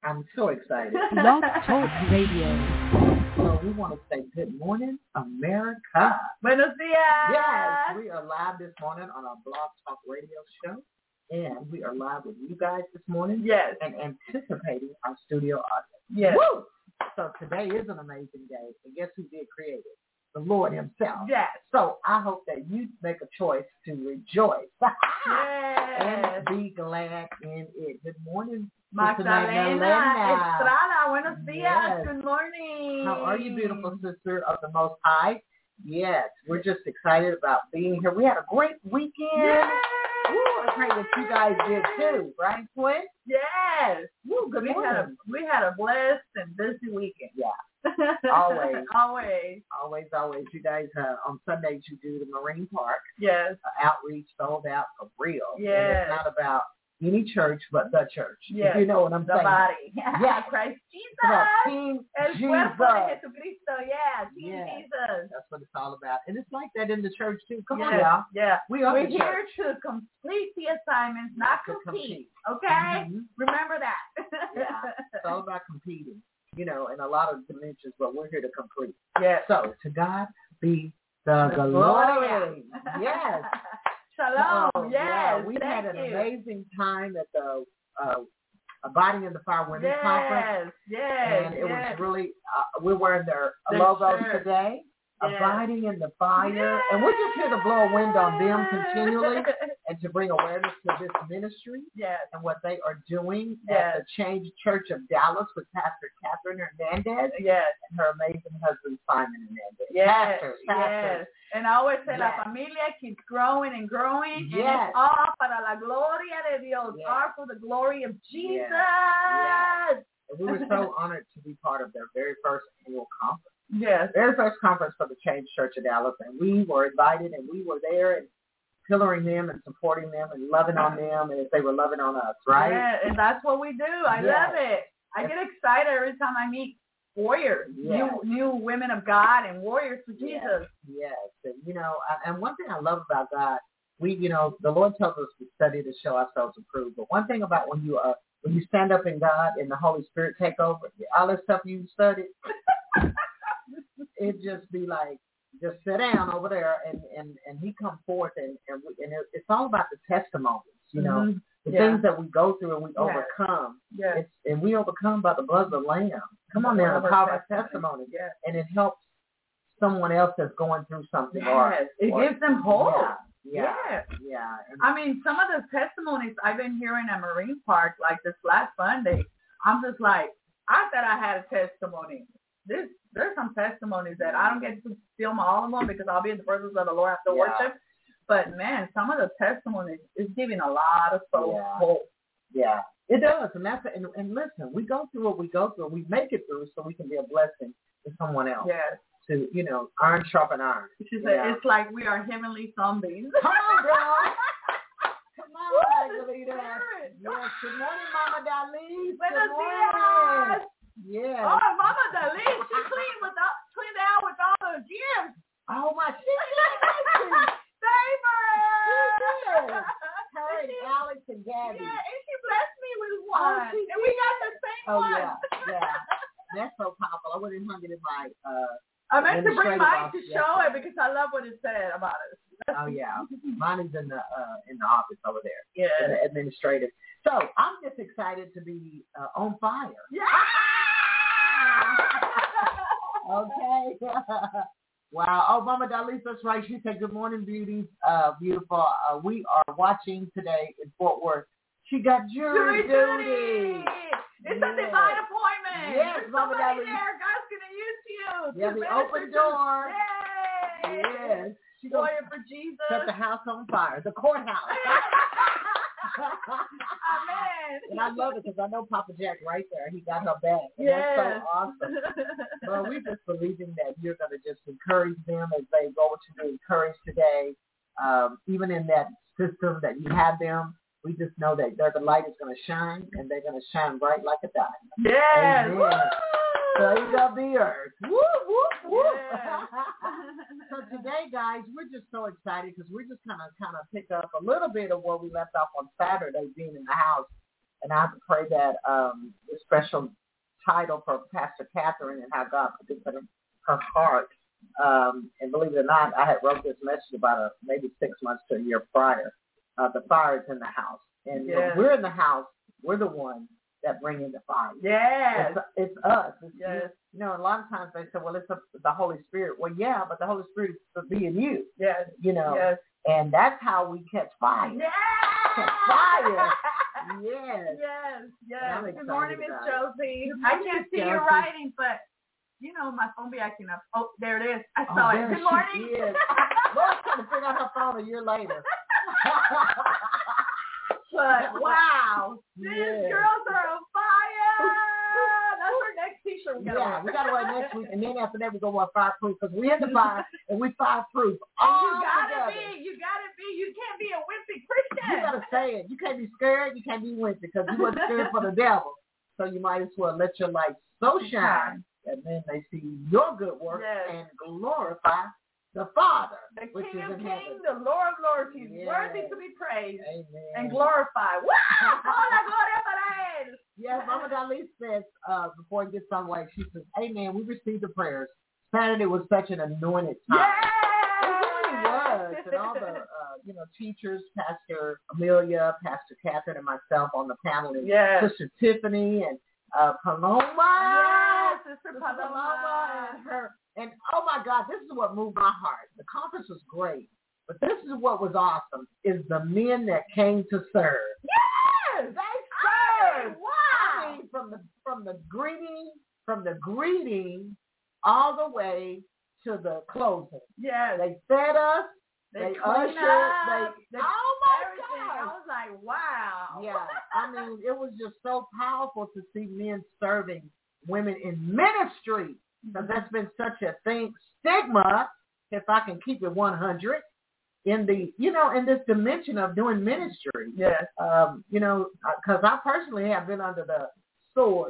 I'm so excited. Blog Talk Radio. So we want to say good morning, America. Buenos dias. Yes, we are live this morning on our Blog Talk Radio show. And we are live with you guys this morning. Yes. And anticipating our studio audience. Yes. Woo! So today is an amazing day. And guess who did create it? The Lord himself. Yes. So I hope that you make a choice to rejoice. Yes. And be glad in it. Good morning, Magdalena Estrada. Buenos dias. Yes. Good morning. How are you, beautiful sister of the Most High? Yes, we're just excited about being here. We had a great weekend. Yes. Woo, I pray that you guys did too, right, Twin? Yes. Woo, good morning. We had a blessed and busy weekend. Yeah. Always. Always. You guys, on Sundays, you do the Marine Park. Yes. Outreach sold out for real. Yes. And it's not about any church, but the church. Yes. If you know what I'm saying. The body. Yes. Christ Jesus. About Team El Jesus. cuerpo de Jesucristo. Yeah. Team Yes. Jesus. That's what it's all about. And it's like that in the church, too. Come on, Yes. y'all. Yeah. We're here to complete the assignments, not compete. Okay? Mm-hmm. Remember that. Yeah. It's all about competing, in a lot of dimensions, but we're here to complete. Yes. So, to God be the glory. Yes. Shalom. Oh, yes. Yeah. We had Thank an you. amazing time at the Abiding in the Fire Women's Conference. Yes. And it was really, we're wearing their Their logos shirt. today. Yes. Abiding in the Fire. Yes. And we're just here to blow a wind on them continually and to bring awareness to this ministry. Yes. And what they are doing Yes. at the Change Church of Dallas with Pastor Catherine Hernandez Yes. and her amazing husband, Simon Hernandez. Yes. Pastors. Yes. And I always say Yes. la familia keeps growing and growing. Yes. And it's all para la gloria de Dios. Yes. All for the glory of Jesus. Yes. And we were so honored to be part of their very first annual conference. Yes. Very first conference for the Change Church of Dallas. And we were invited and we were there and pillaring them and supporting them and loving on them and if they were loving on us, right? Yeah, and that's what we do. I love it. I get excited every time I meet warriors, new women of God and warriors for Jesus. Yes. And, and one thing I love about God, we, the Lord tells us to study to show ourselves approved. But one thing about when you stand up in God and the Holy Spirit take over, all this stuff you studied, it just be like, just sit down over there and he come forth and it's all about the testimonies, Mm-hmm. the things that we go through and we Yes. overcome. Yes. And we overcome by the blood of the Lamb. Come on now, the power of testimony. Yes. And it helps someone else that's going through something. Yes. It gives them hope. Yeah. Yes. Yeah. And I mean, some of the testimonies I've been hearing at Marine Park, like this last Sunday, I'm just like, I thought I had a testimony. There's some testimonies that I don't get to film all of them because I'll be in the presence of the Lord after worship. But, man, some of the testimonies is giving a lot of souls hope. Yeah, it does. And that's and listen, we go through what we go through. We make it through so we can be a blessing to someone else. Yes. To, iron sharpen iron. She said, it's like we are heavenly zombies. Come on, girl. Come on, Magdalena. Yes. Yes. Good morning, Mama Dalise. Buenos Good morning. dias. Yes. Oh, Mama Dalise, she cleaned out with all the gyms. Oh, my shit. Favor. Her and Alex and Gabby. Yeah, and she blessed me with one. she and we got the same one. Yeah. That's so powerful. I would have hung it in my I meant to bring mine to office show yesterday. it because I love what it said about us. Oh yeah, mine is in the office over there. Yeah, in the administrative. So I'm just excited to be on fire. Yeah. Okay. Wow. Oh, Mama Dalise, that's right. She said, "Good morning, beauties. Beautiful. We are watching today in Fort Worth. She got jury duty. It's a divine appointment. Yes, There's Mama somebody Dalise. there. God's gonna use you. Yeah, the open door. Yay! Yes. She Warrior for Jesus. Set the house on fire. The courthouse. Amen. And I love it because I know Papa Jack right there. He got her back. And Yes. That's so awesome. Well, we're just believing that you're going to just encourage them as they go to be encouraged today. Even in that system that you have them, we just know that the light is going to shine, and they're going to shine bright like a diamond. Yes. Amen. Praise of the earth. Woo, woo, woo. Yes. So today, guys, we're just so excited because we're just kind of pick up a little bit of where we left off on Saturday, being in the house And I pray that the special title for Pastor Catherine and how God put this in her heart. And believe it or not, I had wrote this message about maybe 6 months to a year prior. The fire is in the house. And when we're in the house, we're the ones that bring in the fire. Yes. It's us. It's yes. You know, a lot of times they say, well, it's the Holy Spirit. Well, yeah, but the Holy Spirit is being you. Yes. You know. Yes. And that's how we catch fire. Yes. Catch fire. Yes. Yes. Good morning, Miss Josie. I can't see your writing, but you know my phone be acting up. Oh, there it is. I saw it. Good morning. Yes. Laura's trying to figure out her phone a year later. But wow, these girls are on fire. That's our next T-shirt. We gotta wear next week, and then after that we go on fireproof because we in the fire and we fireproof. You gotta be. You can't be a wimpy Christian. You gotta say it. You can't be scared. You can't be wimpy because you wasn't scared for the devil. So you might as well let your light so shine, and then they see your good work and glorify the Father, the which King is of in Kings, heaven. the Lord of Lords. He's worthy to be praised and Amen. glorified. Wow! Hola, gloria para él. Yes, Mama Dalise says, before it gets underway, she says, amen, we received the prayers. Saturday was such an anointed time. Yes! It really was. And all the, teachers, Pastor Amelia, Pastor Catherine, and myself on the panel, and Sister Tiffany, and Paloma. Yes, Sister Paloma. And her. And, oh, my God, this is what moved my heart. The conference was great. But this is what was awesome, is the men that came to serve. Yes! They served. Wow! I mean, from the greeting all the way to the closing. Yes. They fed us. They ushered. Oh, my everything. God. I was like, wow. Yeah. I mean, it was just so powerful to see men serving women in ministry. Because that's been such a stigma, if I can keep it 100, in this dimension of doing ministry. Yes. Because I personally have been under the sword.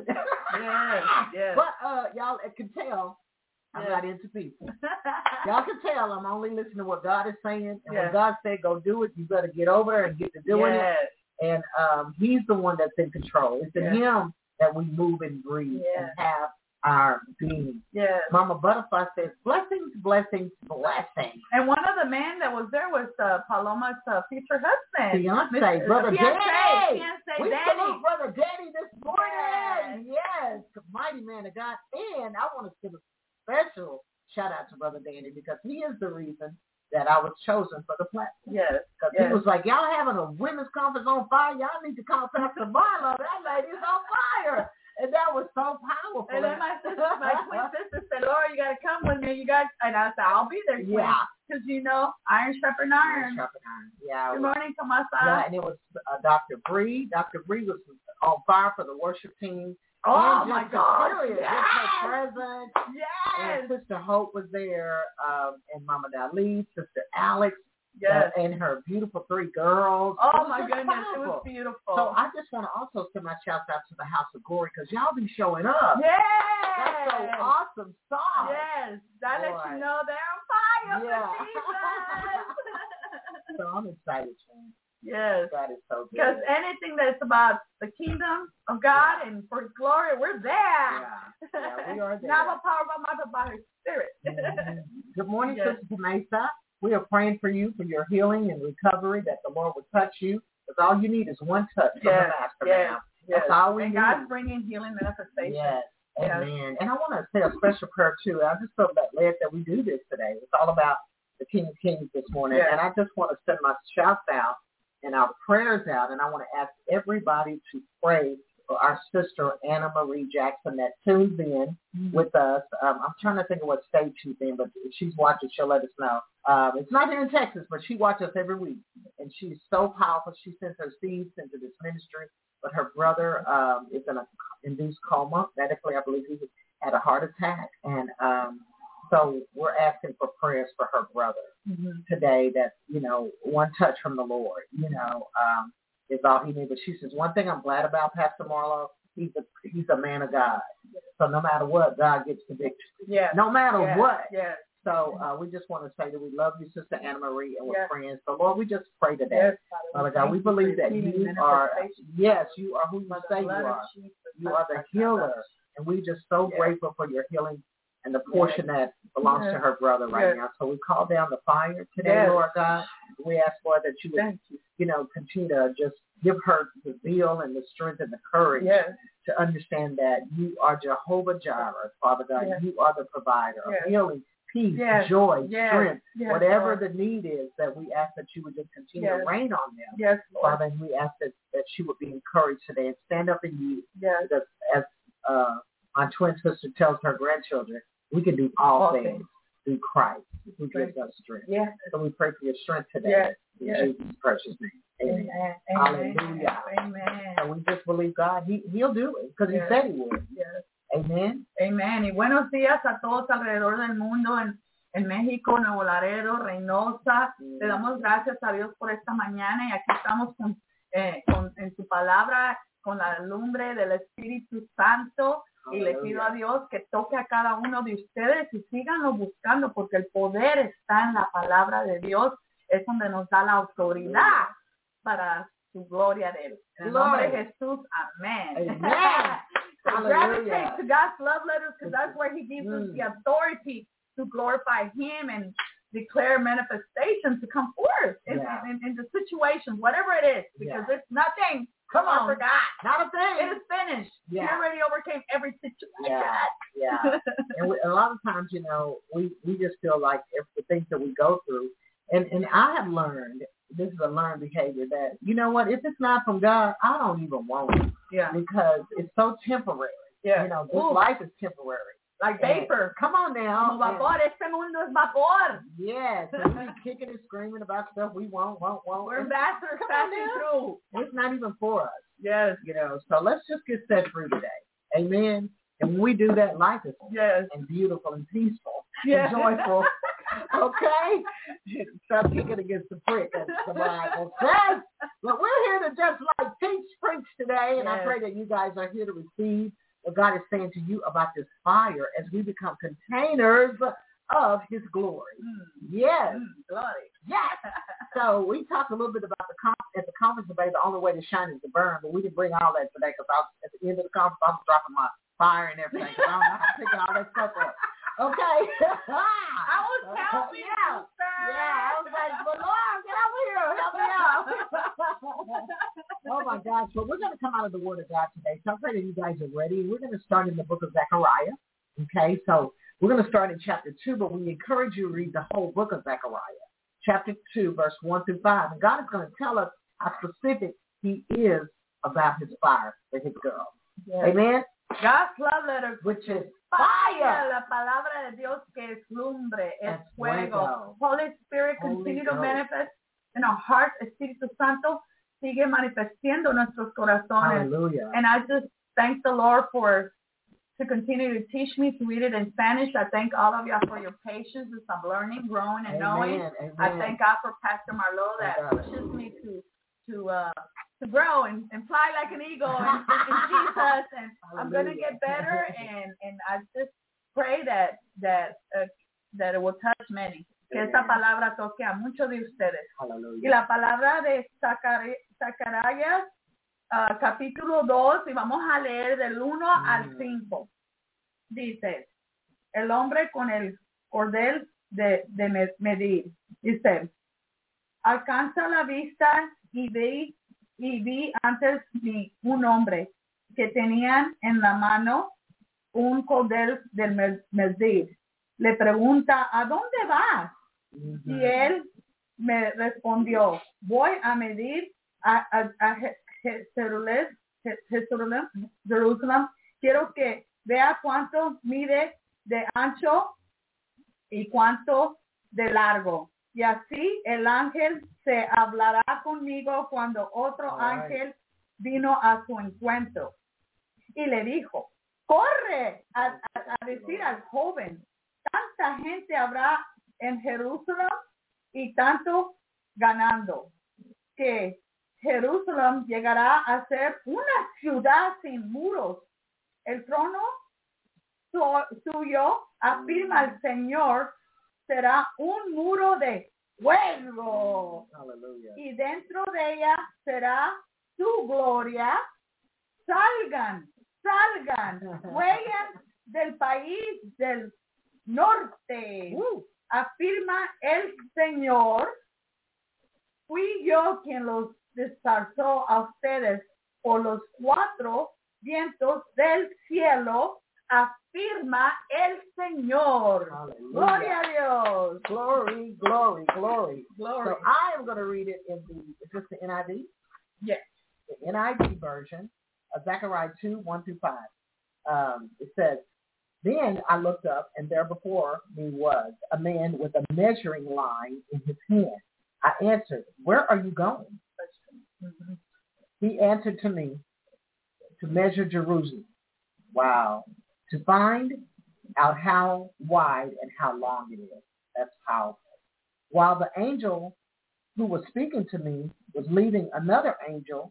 Yes. But y'all can tell I'm not into people. Y'all can tell I'm only listening to what God is saying. And when God said go do it, you better get over there and get to doing it. And he's the one that's in control. It's in him that we move and breathe and have our being. Yes. Mama Butterfly says, blessings, blessings, blessings. And one of the men that was there was Paloma's future husband. Fiance, Brother Danny. We Danny. salute Brother Danny this morning. Yes. Mighty man of God. And I want to give a special shout out to Brother Danny because he is the reason that I was chosen for the platform. Yes. Because he was like, y'all having a women's conference on fire. Y'all need to call Pastor Marla. That lady's on fire. And that was so powerful. And then my twin sister said, Laura, you got to come with me. And I said, I'll be there. Yeah. Because, iron sharpen iron. Yeah. Good morning, Kamasa. Yeah, and it was Dr. Bree. Dr. Bree was on fire for the worship team. Oh, my God. Yes. Just her presence. Yes. And Sister Hope was there, and Mama Dalise, Sister Alex. Yes. And her beautiful 3 girls. Oh, my goodness. Powerful. It was beautiful. So I just want to also send my shout out to the House of Glory because y'all be showing up. Yes. That's so awesome song. Yes. That lets you know they're on fire for Jesus. So I'm excited, man. Yes. God is so good. Because anything that's about the kingdom of God and for his glory, we're there. Yeah, we are there. Not by power, by might, but by his spirit. Mm-hmm. Good morning, Sister Mesa. We are praying for you for your healing and recovery, that the Lord will touch you. Because all you need is one touch from the Master now. That's all we need. And God's bringing healing manifestation. Yes. Amen. And I want to say a special prayer, too. I just felt that led that we do this today. It's all about the King of Kings this morning. And I just want to send my shouts out and our prayers out. And I want to ask everybody to pray for our sister, Anna Marie Jackson, that tunes in with us. I'm trying to think of what state she's in, but if she's watching, she'll let us know. It's not here in Texas, but she watches us every week. And she's so powerful. She sends her seeds into this ministry. But her brother is in an induced coma. Medically, I believe he had a heart attack. And so we're asking for prayers for her brother today that, one touch from the Lord, is all he needs. But she says, one thing I'm glad about Pastor Marlo, he's a man of God. So no matter what, God gets the victory. Yeah. No matter what. Yes. So we just want to say that we love you, Sister Anna Marie, and we're friends. So, Lord, we just pray today. Father God, we believe that you are, you are who you say you are. You are the healer. And we're just so grateful for your healing and the portion that belongs to her brother right now. So we call down the fire today, Lord God. We ask, Lord, that you would, continue to just give her the zeal and the strength and the courage to understand that you are Jehovah Jireh, Father God. You are the provider of healing, peace, joy, strength, whatever the need is, that we ask that you would just continue to rain on them. Yes, Lord. Father, and we ask that she would be encouraged today and stand up in you. Because as my twin sister tells her grandchildren, we can do all things through Christ who gives us strength. So we pray for your strength today. In Jesus' precious name. Amen. Hallelujah. Amen. And we just believe God, he'll do it because he said he would. Amen. Amen. Y buenos días a todos alrededor del mundo, en México, Nuevo Laredo, Reynosa. Le damos gracias a Dios por esta mañana y aquí estamos en su palabra, con la lumbre del Espíritu Santo. Y le pido a Dios que toque a cada uno de ustedes y síganlo buscando porque el poder está en la palabra de Dios. Es donde nos da la autoridad para su gloria de Él. En el nombre de Jesús, amén. So gravitate to God's love letters because that's where he gives us the authority to glorify him and declare manifestation to come forth in the situation, whatever it is, because it's nothing. Come on, I forgot. Not a thing. It is finished. He already overcame every situation. And a lot of times, we just feel like the things that we go through, and I have learned, this is a learned behavior, that, you know what, if it's not from God, I don't even want it. Because it's so temporary. This life is temporary. Like vapor. Come on now. Como vapor. Este mundo es vapor. Yes. And we're kicking and screaming about stuff we won't. We're ambassadors passing through. It's not even for us. Yes. So let's just get set free today. Amen. And when we do that, life is and beautiful and peaceful and joyful. Okay? Stop kicking against the prick, as the Bible says. But we're here to just like teach, preach today, and I pray that you guys are here to receive what God is saying to you about this fire as we become containers of his glory. Yes. Glory. Yes. So we talked a little bit about at the conference today, the only way to shine is to burn, but we didn't bring all that today because at the end of the conference, I was dropping my fire and everything because I don't know how to pick all that stuff up. Okay. I was helping you, sir. I was like, but Lord, get over here. Help me out. Oh, my gosh. Well, we're going to come out of the Word of God today. So I pray that you guys are ready. We're going to start in the book of Zechariah. Okay. So we're going to start in chapter 2, but we encourage you to read the whole book of Zechariah. Chapter 2, verse 1 through 5. And God is going to tell us how specific he is about his fire for his girl. Amen. God's love letter, which is fire. La palabra de Dios que es lumbre, es fuego. Holy Spirit, continue to manifest in our hearts. Espíritu Santo sigue manifestando nuestros corazones. Hallelujah. And I just thank the Lord to continue to teach me to read it in Spanish. I thank all of you for your patience as I'm learning, growing, and knowing. Amen. I thank God for Pastor Marlo that pushes me to grow and fly like an eagle in Jesus, and I'm going to get better, and I just pray that it will touch many, que esta palabra toque a muchos de ustedes. Hallelujah. Y la palabra de Zacarías, capítulo 2, y vamos a leer del 1 al 5. Dice, el hombre con el cordel de medir. Dice, alcanza la vista y vi antes de un hombre que tenían en la mano un cordel del medir. Le pregunta, ¿a dónde vas? Y él me respondió, voy a medir a Jerusalén. Quiero que vea cuánto mide de ancho y cuánto de largo. Y así el ángel se hablará conmigo cuando otro ángel vino a su encuentro. Y le dijo, corre a decir al joven, tanta gente habrá en Jerusalén y tanto ganando, que Jerusalén llegará a ser una ciudad sin muros. El trono suyo, afirma el Señor, será un muro de fuego. Hallelujah. Y dentro de ella será su gloria. Salgan, huyan del país del norte. Afirma el Señor. Fui yo quien los desparzó a ustedes por los 4 vientos del cielo. Afirma el Señor. Hallelujah. Gloria a Dios. Glory, glory, glory. Glory. So I am going to read it in is this the NIV? Yes. The NIV version of Zechariah 2, 1-5. It says, Then I looked up, and there before me was a man with a measuring line in his hand. I answered, Where are you going? Mm-hmm. He answered to me, To measure Jerusalem. Wow. To find out how wide and how long it is. That's powerful. While the angel who was speaking to me was leaving, another angel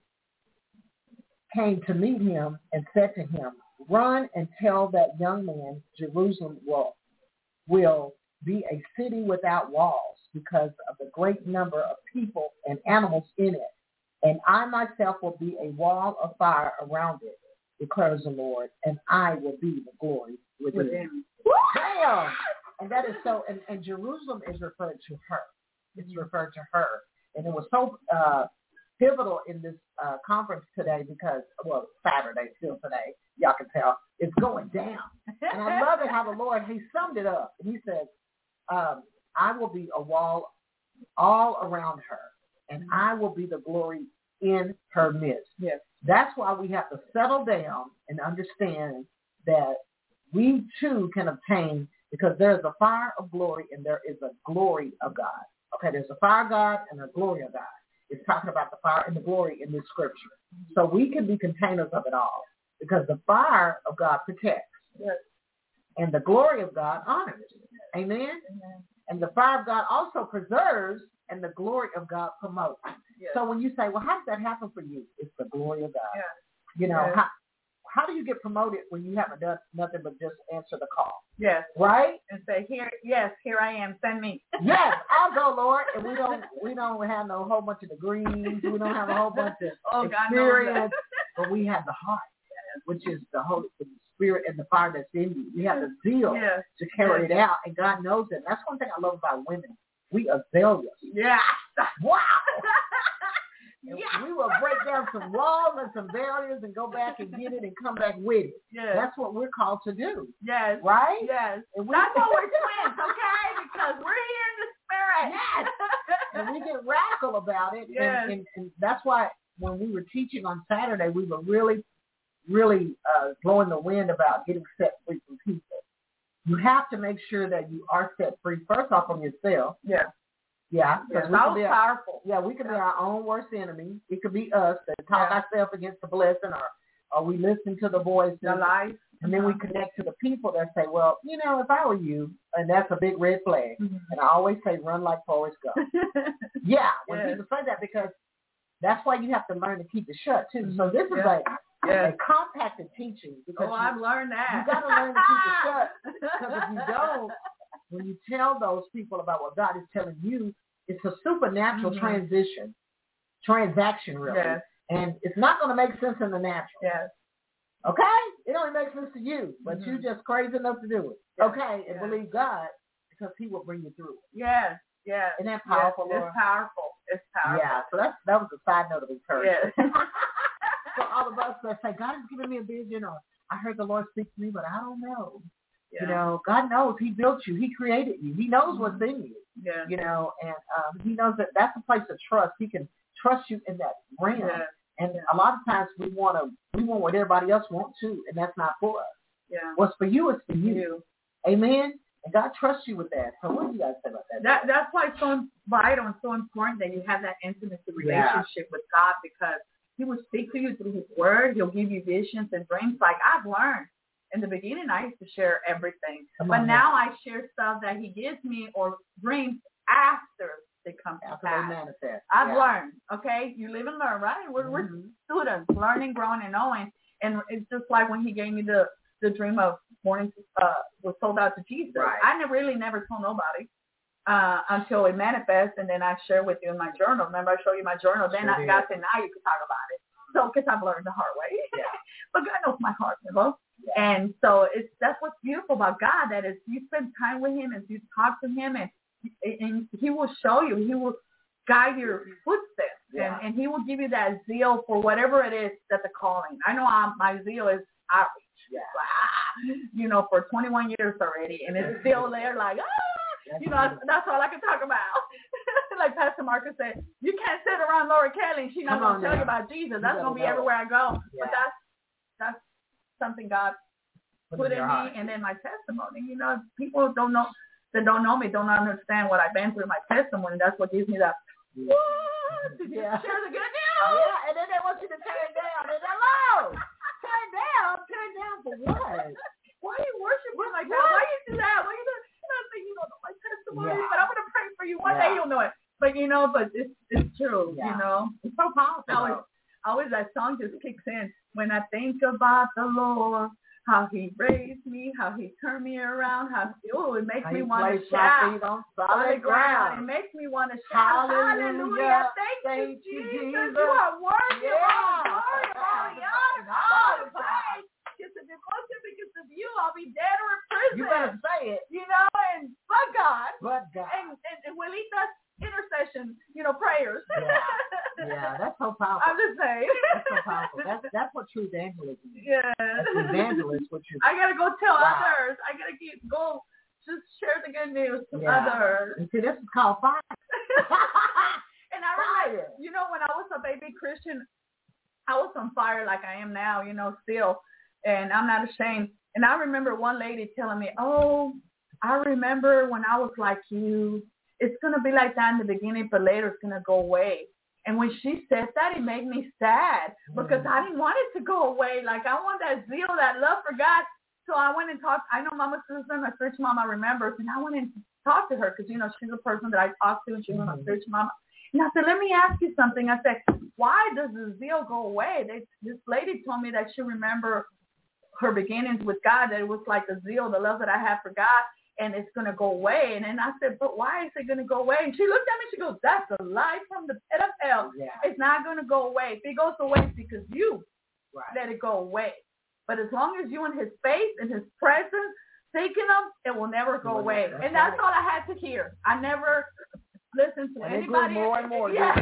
came to meet him and said to him, Run and tell that young man Jerusalem will be a city without walls because of the great number of people and animals in it. And I myself will be a wall of fire around it, declares the Lord, and I will be the glory within it. Damn! And that is so, and Jerusalem is referred to her. It's referred to her. And it was so pivotal in this conference today because, well, Saturday, still today, y'all can tell, it's going down. And I love it how the Lord, he summed it up. He says, I will be a wall all around her, and I will be the glory in her midst. Yes. That's why we have to settle down and understand that we too can obtain, because there is a fire of glory and there is a glory of God. Okay, there's a fire of God and a glory of God. It's talking about the fire and the glory in this scripture. So we can be containers of it all because the fire of God protects. Yes. And the glory of God honors. Amen? Amen. And the fire of God also preserves and the glory of God promotes. Yes. So when you say, well, how does that happen for you? It's the glory of God. Yes. You know, Yes. how do you get promoted when you haven't done nothing but just answer the call? Yes. Right? And say, here I am, send me. Yes, I'll go, Lord. And we don't have no whole bunch of degrees. We don't have a whole bunch of experience, but we have the heart, which is the Holy Spirit and the fire that's in you. We have the zeal to carry it out, and God knows it. That's one thing I love about women. We are zealous. Yeah. Wow. We will break down some walls and some barriers and go back and get it and come back with it. Yes. That's what we're called to do. Yes. Right? Yes. And that's why we're twins, okay? Because we're here in the spirit. Yes. And we get radical about it. Yes. And that's why when we were teaching on Saturday, we were really blowing the wind about getting set free from people. You have to make sure that you are set free, first off, from yourself. Yeah. Yeah. Yes, that was powerful. Yeah, we can be our own worst enemy. It could be us that talk ourselves against the blessing, or we listen to the voice. The life. And then we connect to the people that say, well, you know, if I were you, and that's a big red flag. Mm-hmm. And I always say, run like Forrest Gump. Yeah, when people say that, because that's why you have to learn to keep it shut, too. So this is a compacted teaching. I've learned that. You got to learn to keep it shut. Because if you don't, when you tell those people about what God is telling you, it's a supernatural transaction, really. Yes. And it's not going to make sense in the natural. Yes. Okay? It only makes sense to you, but you just crazy enough to do it. Yes. Okay? And believe God, because he will bring you through it. Yes. Yes. Isn't that powerful, Lord? It's powerful. It's powerful. Yeah. So that was a side note of encouragement. Yes. So all of us that say, God has given me a vision, or I heard the Lord speak to me, but I don't know. Yeah. You know, God knows. He built you. He created you. He knows what's in you. Yeah. You know, and he knows that that's a place of trust. He can trust you in that realm. Yeah. And a lot of times we want what everybody else wants too, and that's not for us. Yeah. What's for you is for you. Amen. And God trusts you with that. So what do you guys say about that? That's why it's so vital and so important that you have that intimacy relationship with God, because he will speak to you through his word. He'll give you visions and dreams. Like I've learned. In the beginning, I used to share everything. But now I share stuff that he gives me or dreams after they come to pass. Manifest. I've learned, okay? You live and learn, right? We're students, learning, growing, and knowing. And it's just like when he gave me the dream of morning was sold out to Jesus. Right. I never told nobody. until it manifests, and then I share with you in my journal. Remember, I show you my journal. Then God said, now you can talk about it. So, because I've learned the hard way. Yeah. But God knows my heart, you know. Yeah. And so that's what's beautiful about God, that is you spend time with him, and you talk to him, and he will show you. He will guide your footsteps, and he will give you that zeal for whatever it is that the calling. I know my zeal is outreach. You know, for 21 years already, and it's still there, like, you know, that's all I can talk about. Like Pastor Marcus said, you can't sit around Laura Kelly. She's not going to tell you about Jesus. That's going to be everywhere I go. Yeah. But that's something God put in me, and then my testimony. You know, people that don't know me don't understand what I've been through. My testimony, that's what gives me that. What? Did you share the good news? Yeah, and then they want you to turn down. And hello, turn down for what? Why are you worshiping like that? Why you do that? Why you do? You don't know my testimony, but I'm gonna pray for you. One day you'll know it. But you know, it's true. You know, it's so powerful. Always that song just kicks in when I think about the Lord. How he raised me, how he turned me around, it makes me want to shout on solid ground. It makes me want to shout, hallelujah, thank you, Jesus. You are worthy of all the glory, of all the honor, all the praise. It's a devotion because of you. I'll be dead or in prison. You better say it. You know, and but God. And Wilita's intercession, you know, prayers. Yeah, that's so powerful. I'm just saying. That's so powerful. That's what true evangelism is. Yeah. That's evangelist, which is. I gotta go tell others. I gotta go just share the good news to others. And see, this is called fire. And I remember, you know, when I was a baby Christian, I was on fire like I am now, you know, still. And I'm not ashamed. And I remember one lady telling me, oh, I remember when I was like you. It's going to be like that in the beginning, but later it's going to go away. And when she said that, it made me sad because I didn't want it to go away. Like, I want that zeal, that love for God. So I went and talked. I know Mama Susan, my spiritual mama, remembers. And I went and talked to her because, you know, she's a person that I talk to, and she was my spiritual mama. And I said, let me ask you something. I said, why does the zeal go away? This lady told me that she remembered her beginnings with God, that it was like the zeal, the love that I have for God, and it's going to go away. And then I said, but why is it going to go away? And she looked at me, she goes, that's a lie from the pit of hell. Yeah. It's not going to go away. If it goes away, it's because you let it go away. But as long as you in his face and his presence, seeking him, it will never go away. And that's all I had to hear. I never listened to anybody. More and more. Yeah.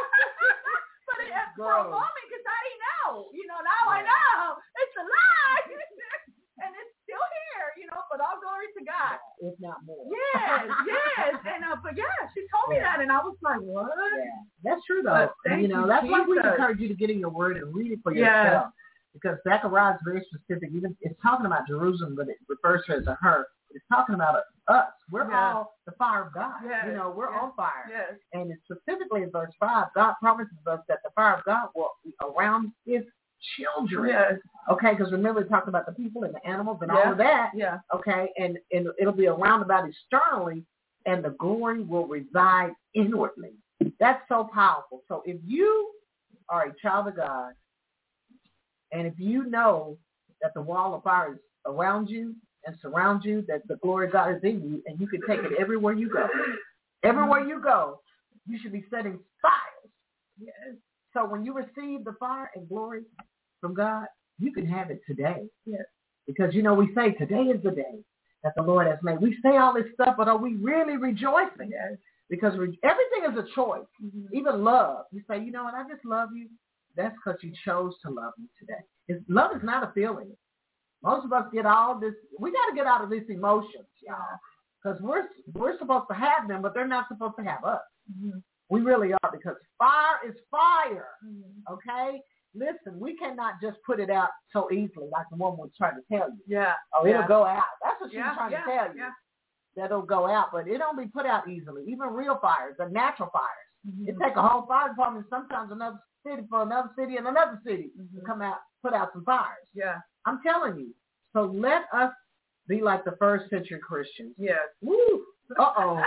But for a moment, because I didn't know. You know, now I know. It's a lie. And it's still here, you know, but all glory to God. If not more. Yes. And but she told me that, and I was like, what? Yeah. That's true, though. You know, that's why we encourage you to get in your word and read it for yourself. Because Zechariah is very specific. Even it's talking about Jerusalem, but it refers to it as a her. It's talking about us. We're all the fire of God. Yes. You know, we're on fire. Yes. And it's specifically in verse 5, God promises us that the fire of God will be around his children. Yes. Okay, because remember we talked about the people and the animals and all of that. Yeah. Okay, and it'll be around about externally, and the glory will reside inwardly. That's so powerful. So if you are a child of God, and if you know that the wall of fire is around you and surrounds you, that the glory of God is in you, and you can take it everywhere you go. Everywhere you go, you should be setting fires. Yes. So when you receive the fire and glory from God, you can have it today. Yes. Because, you know, we say today is the day that the Lord has made. We say all this stuff, but are we really rejoicing? Yes. Because everything is a choice. Mm-hmm. Even love. You say, you know what, I just love you. That's because you chose to love me today. Love is not a feeling. Most of us get all this. We got to get out of these emotions, y'all. Because we're supposed to have them, but they're not supposed to have us. Mm-hmm. We really are, because fire is fire, okay? Listen, we cannot just put it out so easily like the woman was trying to tell you. Yeah. Oh, it'll go out. That's what she was trying to tell you. Yeah. That it'll go out, but it don't be put out easily. Even real fires, the natural fires. Mm-hmm. It takes a whole fire department, sometimes another city for another city and another city to come out, put out some fires. Yeah. I'm telling you. So let us be like the first century Christians. Yes. Woo! Uh-oh.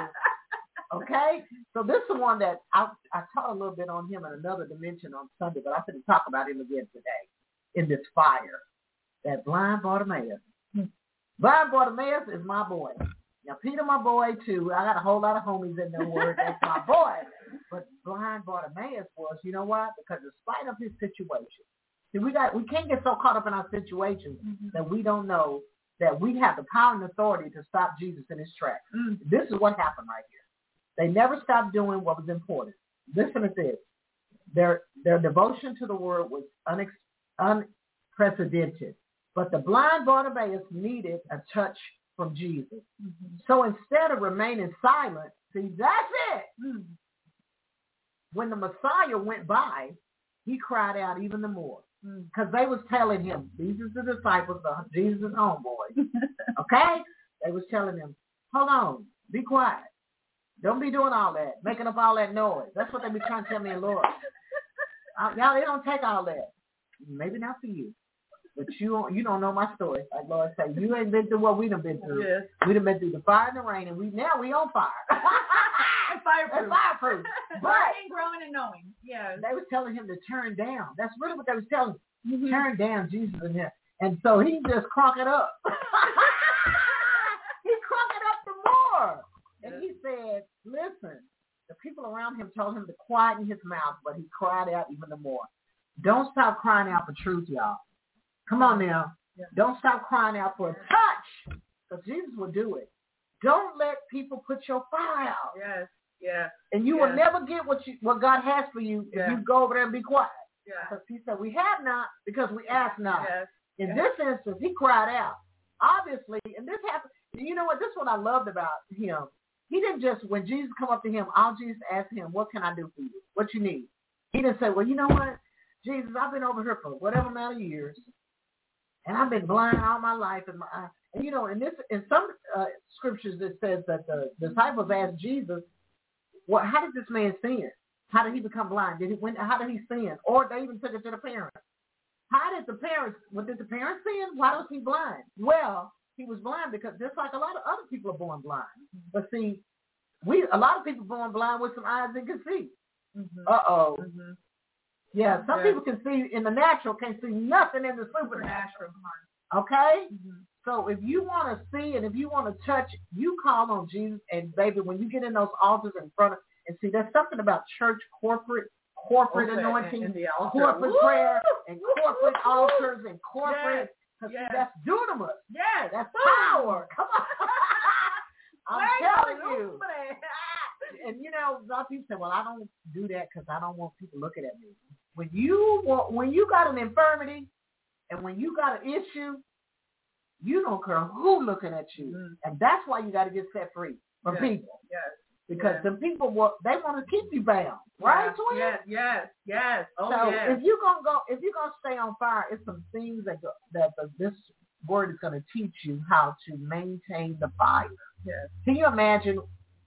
Okay, so this is one that I taught a little bit on him in another dimension on Sunday, but I'm going to talk about him again today in this fire, that blind Bartimaeus. Blind Bartimaeus is my boy. Now, Peter, my boy, too. I got a whole lot of homies in the word. That's my boy. But blind Bartimaeus was, you know why? Because in spite of his situation, see, we can't get so caught up in our situations that we don't know that we have the power and authority to stop Jesus in his tracks. This is what happened right here. They never stopped doing what was important. Listen to this. Their devotion to the word was unprecedented. But the blind Bartimaeus needed a touch from Jesus. So instead of remaining silent, see, that's it. When the Messiah went by, he cried out even the more. Because they was telling him, these are the disciples, Jesus' homeboys. Okay? They was telling him, hold on, be quiet. Don't be doing all that, making up all that noise. That's what they be trying to tell me in Lord. Y'all, they don't take all that. Maybe not for you. But you don't know my story. Like Lord say, you ain't been through what we done been through. Yes. We done been through the fire and the rain, and we on fire. Fireproof. But growing and knowing. Yeah. They was telling him to turn down. That's really what they was telling him. Turn down Jesus in him. And so he just crunk it up. He crunk it up some more. And he said, listen, the people around him told him to quieten his mouth, but he cried out even the more. Don't stop crying out for truth, y'all. Come on now. Yeah. Don't stop crying out for a touch, because Jesus will do it. Don't let people put your fire out. Yes, yeah. And you will never get what God has for you if you go over there and be quiet. Yeah. Because he said, we have not because we ask not. Yes. In this instance, he cried out. Obviously, and this happened. You know what? This is what I loved about him. He didn't just, when Jesus come up to him, all Jesus asked him, what can I do for you? What you need? He didn't say, well, you know what? Jesus, I've been over here for whatever amount of years. And I've been blind all my life. And you know, in some scriptures it says that the disciples asked Jesus, how did this man sin? How did he become blind? How did he sin? Or they even took it to the parents. Did the parents sin? Why was he blind? Well, he was blind because just like a lot of other people are born blind. But see, a lot of people born blind with some eyes that can see. Uh-oh. Yeah, some people can see in the natural, can't see nothing in the supernatural. Okay? So if you want to see and if you want to touch, you call on Jesus. And baby, when you get in those altars in front of, and see, there's something about church corporate anointing, and corporate prayer, and corporate altars, and corporate, because that's dunamis. Yes. That's power. Come on. I'm telling you. And you know, a lot of people say, well, I don't do that because I don't want people looking at me. When you got an infirmity and when you got an issue, you don't care who looking at you. And that's why you got to get set free from people. Yes. Because the people, they want to keep you bound. Right, twin? Yes. Oh, so yes. if you're gonna stay on fire, it's some things that this word is going to teach you how to maintain the fire. Yes. Can you imagine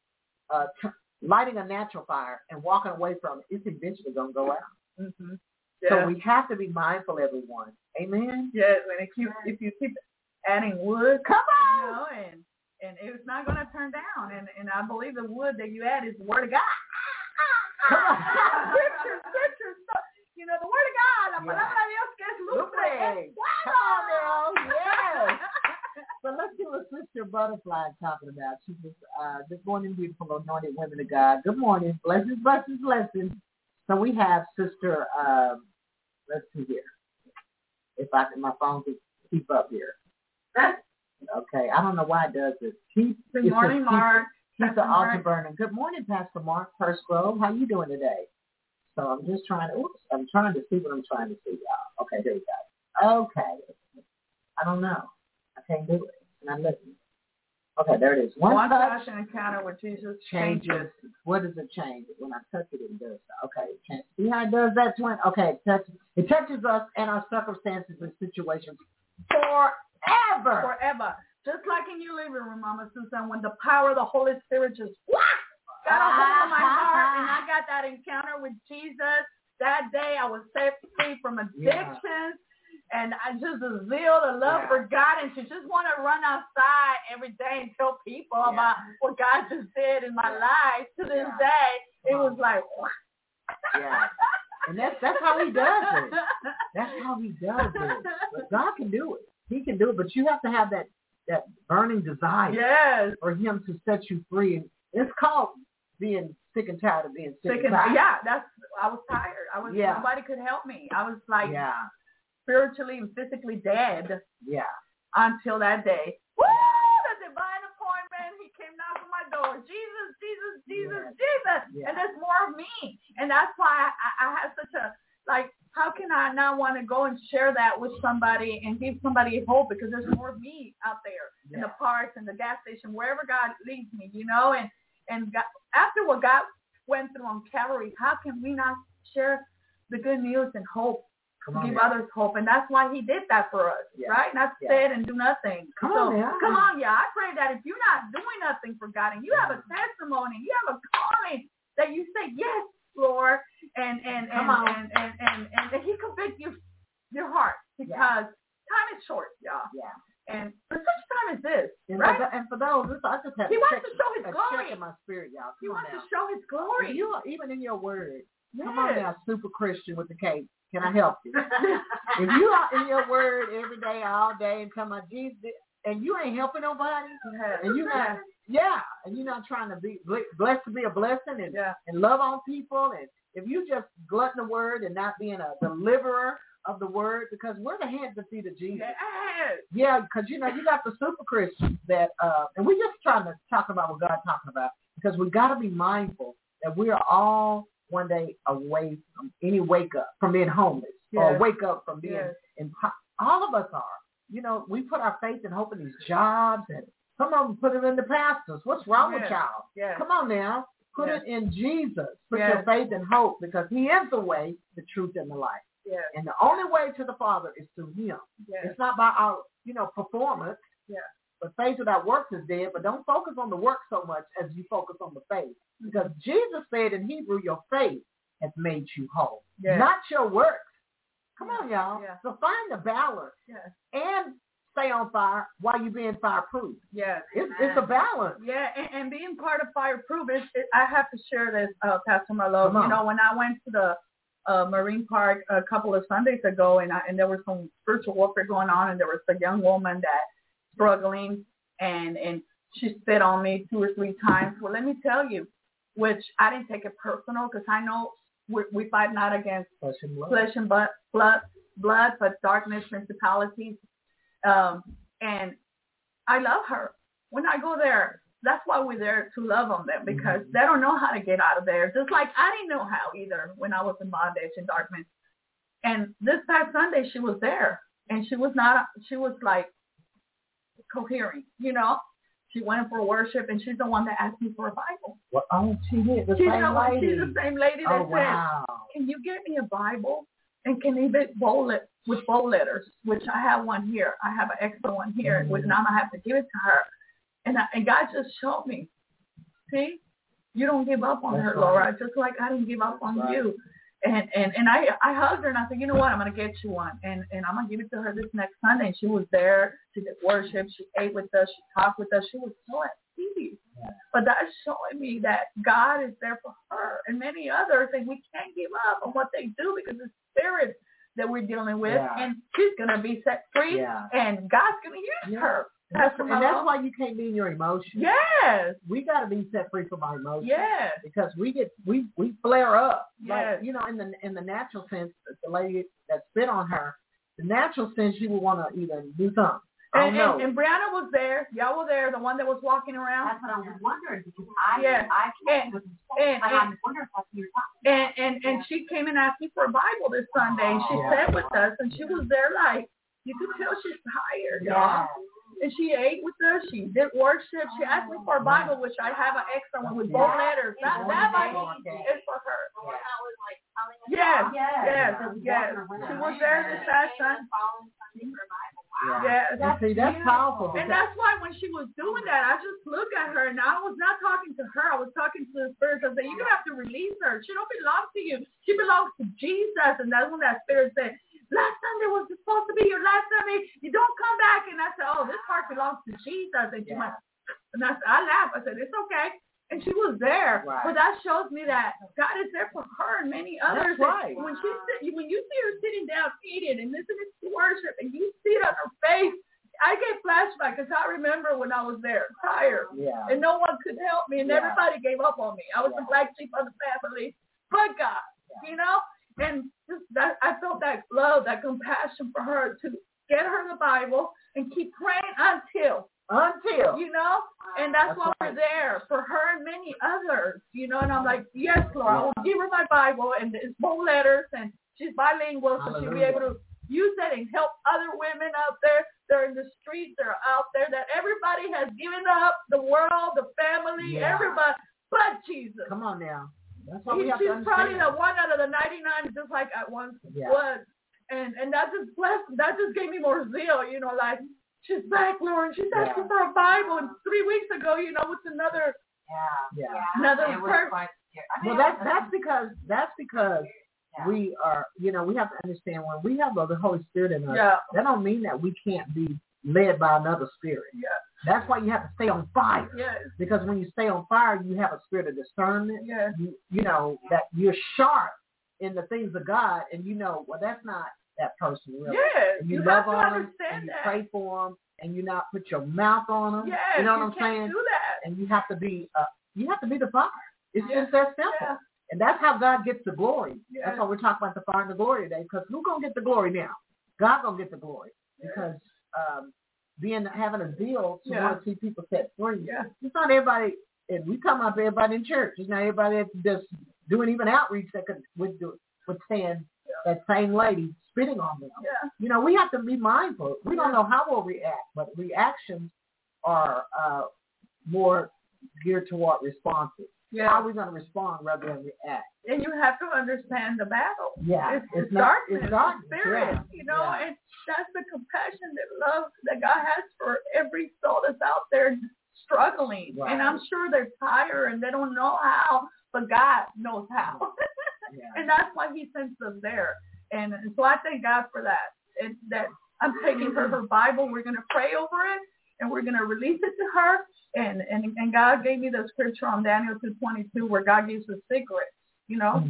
lighting a natural fire and walking away from it? It's eventually going to go out. So we have to be mindful, everyone. Amen? Yes, and if you keep adding wood, come on! You know, and it's not going to turn down. And I believe the wood that you add is the Word of God. Come on. Scripture. You know, the Word of God. La palabra de Dios que es luz. Come on now. Yes. So let's see what Sister Butterfly is talking about. She was, good morning, beautiful anointed women of God. Good morning. Blessings, blessings, blessings. So we have Sister, let's see here. If my phone can keep up here. Okay, I don't know why it does this. Good morning, Mark. Keep the altar burning. Good morning, Pastor Mark Persgrove. How you doing today? So I'm just trying to see what I'm trying to see, y'all. Okay, there you go. Okay. I don't know. I can't do it. It's not letting me. Okay, there it is. One touch and encounter with Jesus changes. What does it change? When I touch it, it does. Okay, it changes. See how it does that, twin? Okay, it touches us and our circumstances and situations forever. Just like in your living room, Mama Susan, when the power of the Holy Spirit just got a hold of my heart, and I got that encounter with Jesus. That day I was set free from addictions. And I just the zeal, the love for God, and to just want to run outside every day and tell people about what God just did in my life. To this day, it was like, and that's how He does it. That's how He does it. But God can do it. He can do it, but you have to have that that burning desire for him to set you free. And it's called being sick and tired of being sick and tired. Yeah, I was tired. Nobody could help me. I was like spiritually and physically dead until that day. Woo! The divine appointment. He came knocking on my door. Jesus, Jesus, Jesus, Jesus. And there's more of me. And that's why I have such a, like, how can I not want to go and share that with somebody and give somebody hope, because there's more of me out there in the parks and the gas station, wherever God leads me, you know, and God, after what God went through on Calvary, how can we not share the good news and hope, give others hope? And that's why he did that for us, right? Not sit and do nothing. Come on, I pray that if you're not doing nothing for God and you have a testimony, you have a calling, that you say, yes, Lord, and he convicts your heart, because time is short, y'all. Yeah. And for such time as this, right? And for those, I just have he wants to show his glory. Check in my spirit, y'all. He wants to show his glory. You are even in your word. Come on now, super Christian with the cape. Can I help you? If you are in your word every day, all day, and come on, Jesus, and you ain't helping nobody, and you not. And you're not trying to be blessed to be a blessing and love on people. And if you just glutton the word and not being a deliverer of the word, because we're the hands and feet of Jesus. Yeah, because, you know, you got the super Christians that, and we're just trying to talk about what God's talking about, because we got to be mindful that we are all one day away from any wake up from being homeless or wake up from being, all of us are. You know, we put our faith and hope in these jobs, and some of them put it in the pastors. What's wrong with y'all? Come on now. Put it in Jesus. Put your faith and hope, because he is the way, the truth, and the life. And the only way to the Father is through him. It's not by our, performance. But faith without works is dead. But don't focus on the work so much as you focus on the faith. Because Jesus said in Hebrew, your faith has made you whole. Not your works. Come on, y'all. So find the balance. And stay on fire while you're being fireproof. It's a balance. And being part of fireproof, I have to share this, Pastor Marlo. You know, when I went to the Marine Park a couple of Sundays ago, and there was some spiritual warfare going on, and there was a young woman that struggling, and she spit on me 2 or 3 times. Well, let me tell you, which I didn't take it personal, because I know we fight not against flesh and blood, but darkness, principalities. And I love her. When I go there, that's why we're there, to love on them, because they don't know how to get out of there. Just like I didn't know how either when I was in bondage and darkness. And this past Sunday, she was there, and she was like coherent, She went for worship, and she's the one that asked me for a Bible. Well, she did. She's the same lady that said, can you get me a Bible? And can you be bold with bold letters, which I have one here. I have an extra one here, which now I have to give it to her. And God just showed me, see, you don't give up on her, Laura, just like I didn't give up on you. And I hugged her, and I said, you know what, I'm going to get you one. And I'm going to give it to her this next Sunday. And she was there. She did worship. She ate with us. She talked with us. She was so at peace. But that's showing me that God is there for her and many others, and we can't give up on what they do, because it's spirit that we're dealing with, and she's going to be set free, and God's going to use her. That's why you can't be in your emotions. We got to be set free from our emotions. Because we flare up. Like, in the natural sense, the lady that spit on her, the natural sense, she would want to either do something. And Brianna was there. Y'all were there, the one that was walking around. That's what I was wondering, because I was wondering what you were talking about. And she came and asked me for a Bible this Sunday, and she sat with us, and she was there like, you could tell she's tired, y'all. And she ate with us. She did worship. She asked me for a Bible, which I have an extra one with bold letters. That Bible is for her. Yes. She was there this past Sunday. See, that's powerful. And that's why when she was doing that, I just looked at her, and I was not talking to her. I was talking to the Spirit. I said, you're going to have to release her. She don't belong to you. She belongs to Jesus. And that's when that Spirit said, last Sunday was supposed to be your last Sunday. You don't come back. And I said, oh, this part belongs to Jesus. And she went, and I laughed. I said, it's okay. And she was there. But that shows me that God is there for her and many others. That's right. When you see her sitting down eating and listening to worship, and you see it on her face, I get flashbacks because I remember when I was there, tired, and no one could help me, and everybody gave up on me. I was the black sheep of the family, but God, you know, and just that I felt that love, that compassion for her to get her the Bible and keep praying until, you know, and that's why we're there for her and many others, you know, and I'm like, yes, Lord, I will give her my Bible, and it's bold letters, and she's bilingual, so she'll be able to use that and help other women out there. They're in the streets, they're out there, that everybody has given up, the world, the family, everybody, but Jesus. Come on now. That's what we have to understand. She's probably the one out of the 99, just like I once was. And that just blessed, that just gave me more zeal, you know, like, she's back, Lauren. She's asking for a Bible. And 3 weeks ago, you know, it's another another person. Well, that's because we are, you know, we have to understand when we have the Holy Spirit in us, that don't mean that we can't be led by another spirit. That's why you have to stay on fire. Because when you stay on fire, you have a spirit of discernment. You know, that you're sharp in the things of God, and you know, well, that's not that person really. And you love on them, and you pray for them, and you not put your mouth on them. You know what I'm saying? Do that. And you have to be the fire. It's just that simple. And that's how God gets the glory. That's why we're talking about the fire and the glory today. Because who's gonna get the glory now? God gonna get the glory. Because having a zeal to want to see people set free. It's not everybody. And we talking about everybody in church. It's not everybody that's just doing even outreach that would stand that same lady spitting on them. You know, we have to be mindful. We don't know how we'll react, but reactions are more geared toward responses. How are we going to respond rather than react? And you have to understand the battle. It's darkness. It's darkness. Spirit, you know, and that's the compassion, that love that God has for every soul that's out there struggling. And I'm sure they're tired and they don't know how, but God knows how. And that's why he sends them there. And so I thank God for that. And that I'm taking her Bible. We're going to pray over it, and we're going to release it to her. And God gave me the scripture on Daniel 2:22 where God gives us secrets, you know.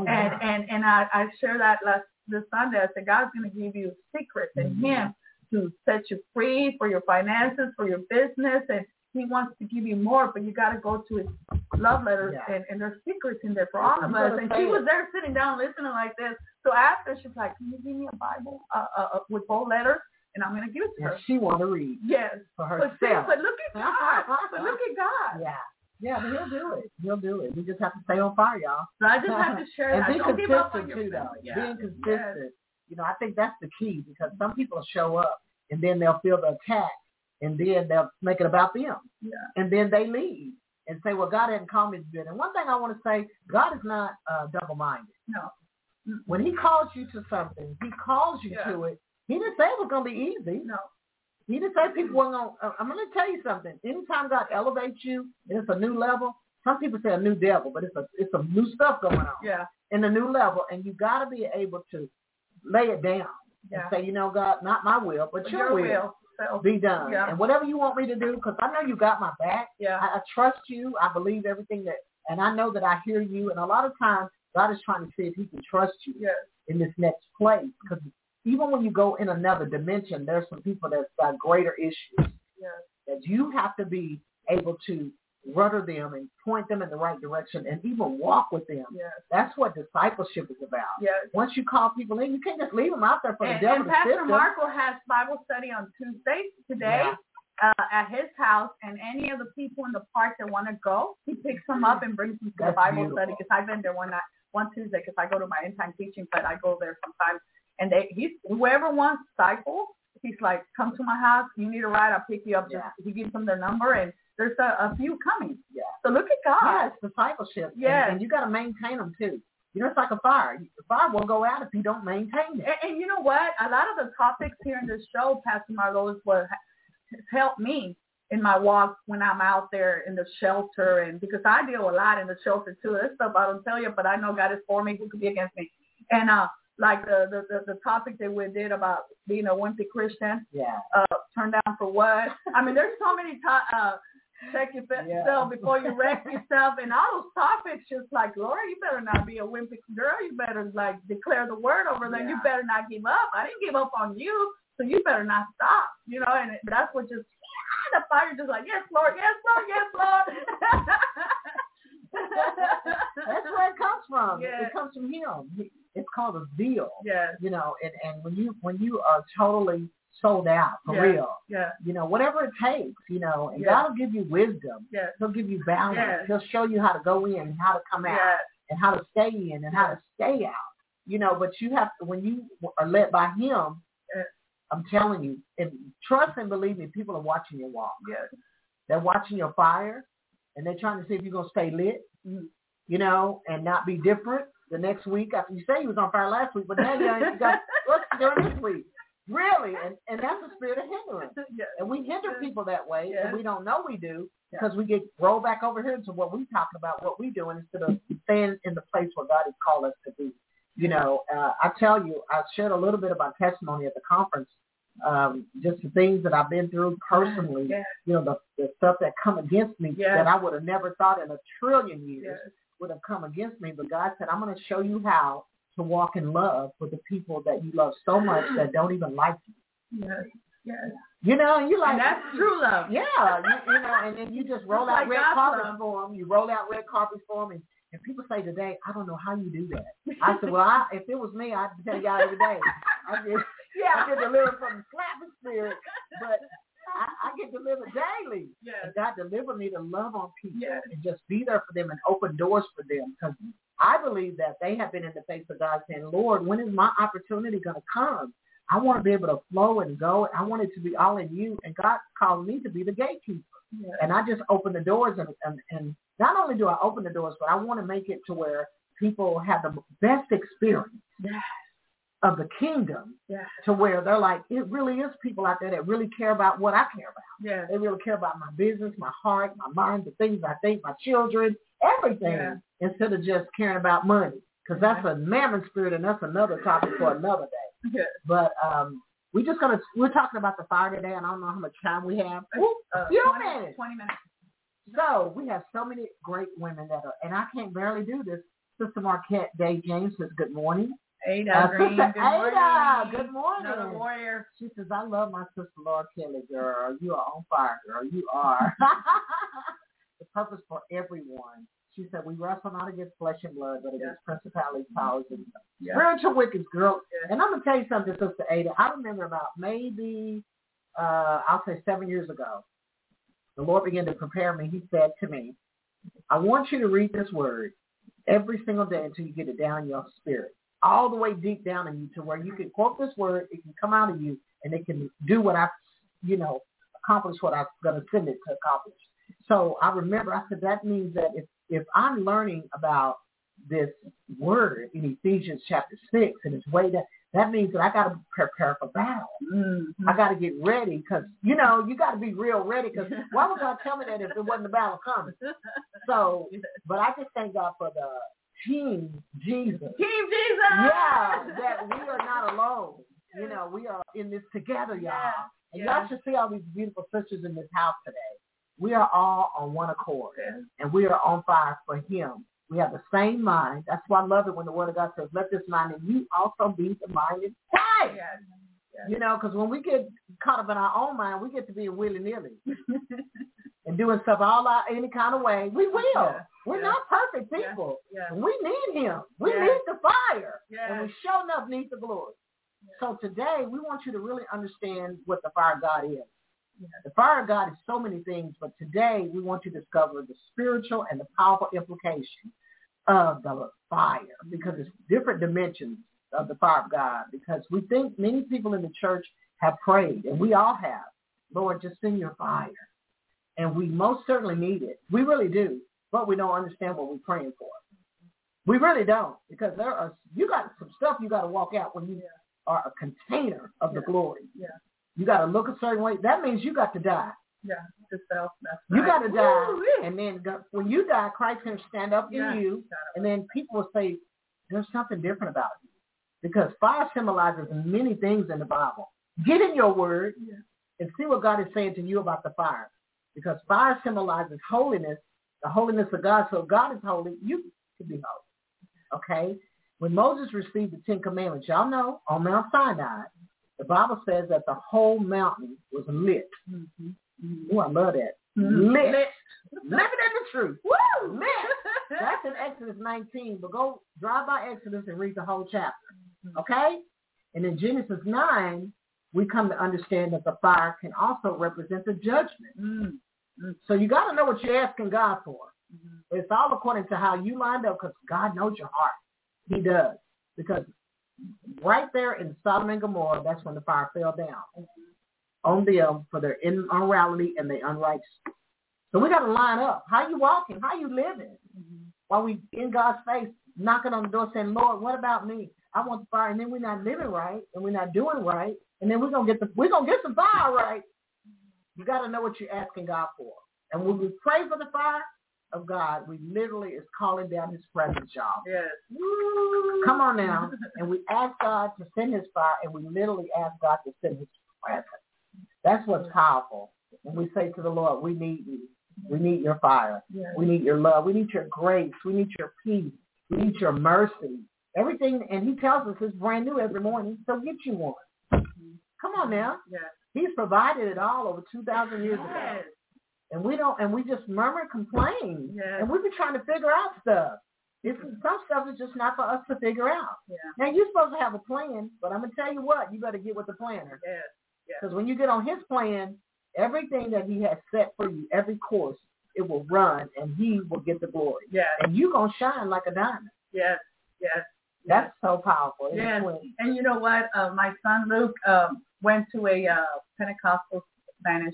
And I share that this Sunday. I said, God's going to give you secrets in him to set you free for your finances, for your business, and he wants to give you more, but you got to go to his love letters, and there's secrets in there for all of us. And she was there sitting down listening like this. So after, she's like, can you give me a Bible with bold letters? And I'm going to give it to her. She want to read. For herself. But look at God. But look at God. But he'll do it. He'll do it. We just have to stay on fire, y'all. So I just have to share and that. be Don't give up on consistent, too, though. Yeah. Being consistent. You know, I think that's the key, because some people show up, and then they'll feel the attack, and then they'll make it about them. And then they leave and say, well, God hadn't called me to do it. And one thing I want to say, God is not double-minded. No. When he calls you to something, he calls you to it. He didn't say it was going to be easy. No. He didn't say people weren't going to, I'm going to tell you something. Anytime God elevates you, and it's a new level, some people say a new devil, but it's some new stuff going on. In the new level, and you got to be able to lay it down and say, you know, God, not my will, but your will. Be done. And whatever you want me to do, because I know you got my back. I trust you. I believe everything and I know that I hear you. And a lot of times, God is trying to see if he can trust you in this next place. Because even when you go in another dimension, there's some people that's got greater issues that you have to be able to rudder them and point them in the right direction and even walk with them. That's what discipleship is about. Once you call people in, you can't just leave them out there for the devil to Pastor sift them. Marco has Bible study on Tuesday today at his house, and any of the people in the park that want to go, he picks them up and brings them to the Bible study, because I've been there one Tuesday, because I go to my end-time teaching, but I go there sometimes. And whoever wants disciples, he's like, come to my house. You need a ride, I'll pick you up. He gives them their number, and there's a few coming. So look at God. It's discipleship. And you got to maintain them too. You know, it's like a fire. The fire won't go out if you don't maintain it. And you know what? A lot of the topics here in this show, Pastor Marlo, is what has helped me in my walk when I'm out there in the shelter, and because I deal a lot in the shelter too. This stuff I don't tell you, but I know God is for me. Who could be against me? And like the topic that we did about being a wimpy Christian, turned down for what? I mean, there's so many check yourself before you wreck yourself, and all those topics. Just like, Lord, you better not be a wimpy girl. You better like declare the word over them. You better not give up. I didn't give up on you. So you better not stop, you know, and that's what just, the fire just like, yes, Lord, yes, Lord, yes, Lord. That's where it comes from. Yeah. It comes from him. It's called a zeal. Yeah. You know, and when you are totally sold out for real, you know, whatever it takes, you know, and God will give you wisdom. Yeah. He'll give you balance. Yeah. He'll show you how to go in and how to come out and how to stay in and how to stay out. You know, but you have to, when you are led by him, I'm telling you, and trust and believe me, people are watching your walk. Yes. They're watching your fire, and they're trying to see if you're going to stay lit, you know, and not be different the next week after you say you was on fire last week, but now you got what's during this week. Really, and that's a spirit of hindrance. And we hinder people that way, and we don't know we do because we get rolled back over here to what we talking about, what we doing instead of staying in the place where God has called us to be. You know, I tell you, I shared a little bit about testimony at the conference, just the things that I've been through personally, you know, the stuff that come against me that I would have never thought in a trillion years would have come against me. But God said, I'm going to show you how to walk in love with the people that you love so much that don't even like you. Yes, yes. You know, and you like, and that's true love. Yeah, you know, and then you just roll out red carpets for them. You roll out red carpets for them, and people say today, I don't know how you do that. I said, well, if it was me, I'd tell y'all every day. I get delivered from the slapping spirit, but I get delivered daily. Yes. And God delivered me to love on people and just be there for them and open doors for them, because I believe that they have been in the face of God saying, Lord, when is my opportunity going to come? I want to be able to flow and go. I want it to be all in you. And God called me to be the gatekeeper. Yes. And I just open the doors. And not only do I open the doors, but I want to make it to where people have the best experience of the kingdom to where they're like, it really is people out there that really care about what I care about. Yeah. They really care about my business, my heart, my mind, the things I think, my children, everything, instead of just caring about money. Because that's a mammon spirit, and that's another topic for another day. Yeah. But we're talking about the fire today, and I don't know how much time we have. Few minutes. 20 minutes. So we have so many great women that are, and I can't barely do this. Sister Marquette Day James says, good morning. Ada Green, good morning. Ada, good morning. Another warrior. She says, I love my sister Laura Kelly, girl. You are on fire, girl. You are. The purpose for everyone. She said, we wrestle not against flesh and blood, but against principalities, powers, and spiritual wickedness, girl. Yeah. And I'm going to tell you something, Sister Ada. I remember about maybe, I'll say 7 years ago, the Lord began to prepare me. He said to me, I want you to read this word every single day until you get it down in your spirit, all the way deep down in you, to where you can quote this word, it can come out of you, and it can do what accomplish what I'm going to send it to accomplish. So I remember, I said, that means that if I'm learning about this word in Ephesians chapter 6 and it's way that means that I got to prepare for battle. Mm-hmm. I got to get ready, because, you got to be real ready, because why would God tell me that if it wasn't a battle coming? So, but I just thank God for the Team Jesus. Team Jesus! Yeah, that we are not alone. We are in this together, y'all. And y'all should see all these beautiful sisters in this house today. We are all on one accord, and we are on fire for him. We have the same mind. That's why I love it when the word of God says, let this mind in you also be the mind in Christ. Because when we get caught up in our own mind, we get to be willy-nilly and doing stuff any kind of way. We will. We're not perfect people. We need him. We need the fire. And we sure enough need the glory. So today, we want you to really understand what the fire of God is. The fire of God is so many things, but today we want to discover the spiritual and the powerful implication of the fire, because it's different dimensions of the fire of God. Because we think many people in the church have prayed, and we all have, Lord, just send your fire. And we most certainly need it. We really do, but we don't understand what we're praying for. We really don't, because you got some stuff you got to walk out when you are a container of the glory. Yeah. You got to look a certain way. That means you got to die. Yeah, to self. You got to die. And then when you die, Christ can stand up in you. And then people will say, there's something different about you. Because fire symbolizes many things in the Bible. Get in your word and see what God is saying to you about the fire. Because fire symbolizes holiness, the holiness of God. So if God is holy, you can be holy. Okay? When Moses received the 10 Commandments, y'all know, on Mount Sinai, The Bible says that the whole mountain was lit. Mm-hmm. Oh, I love that. Mm-hmm. Lit. Living in the truth. Woo! Lit. That's in Exodus 19, but go drive by Exodus and read the whole chapter. Okay? And in Genesis 9, we come to understand that the fire can also represent the judgment. Mm-hmm. So you got to know what you're asking God for. Mm-hmm. It's all according to how you lined up, because God knows your heart. He does. Because right there in Sodom and Gomorrah, that's when the fire fell down on them for their immorality and their unrighteousness. So we got to line up. How you walking? How you living? Mm-hmm. While we in God's face, knocking on the door saying, Lord, what about me? I want the fire. And then we're not living right, and we're not doing right, and then we're gonna get some fire right. You got to know what you're asking God for. And when we pray for the fire of God, we literally is calling down His presence, y'all. Yes. Woo. Come on now. And we ask God to send His fire, and we literally ask God to send His presence. That's what's powerful. When we say to the Lord, we need you. We need your fire. Yes. We need your love. We need your grace. We need your peace. We need your mercy. Everything, and He tells us it's brand new every morning, so get you one. Mm-hmm. Come on now. Yes. He's provided it all over 2,000 years ago. And we just murmur and complain. Yes. And we've been trying to figure out stuff. Some stuff is just not for us to figure out. Yeah. Now, you're supposed to have a plan, but I'm going to tell you what, you better get with the planner. Yes. Because when you get on His plan, everything that He has set for you, every course, it will run, and He will get the glory. Yes. And you're going to shine like a diamond. Yes, yes. That's so powerful. Yes. And you know what? My son Luke went to a Pentecostal Spanish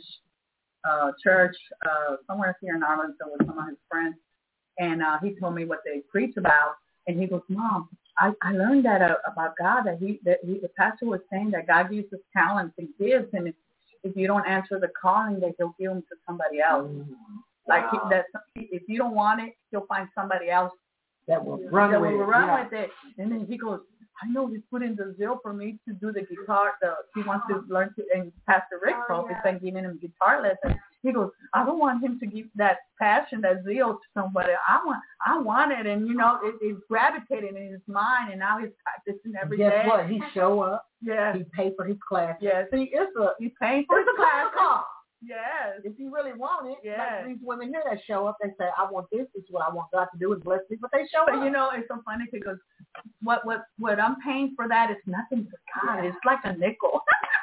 church somewhere here in Arlington with some of his friends. And he told me what they preach about. And he goes, Mom, I learned that about God, that the pastor was saying that God uses talents and gifts, and if you don't answer the calling, that He'll give them to somebody else. Like if you don't want it, He'll find somebody else that will run with it. And then he goes, I know He's put in the zeal for me to do the guitar. He wants to learn to, and Pastor Rick has been giving him guitar lessons. He goes, I don't want him to give that passion, that zeal to somebody. I want it, and it gravitated in his mind, and now he's practicing every day. Guess what? He show up. Yeah. He paid for his class. Yes. See, he's paying for his class. Yes. If you really want it, like these women here that show up, they say, I want this. This is what I want God to do and bless me. But they show up. It's so funny because what I'm paying for that is nothing to God. Yeah. It's like a nickel.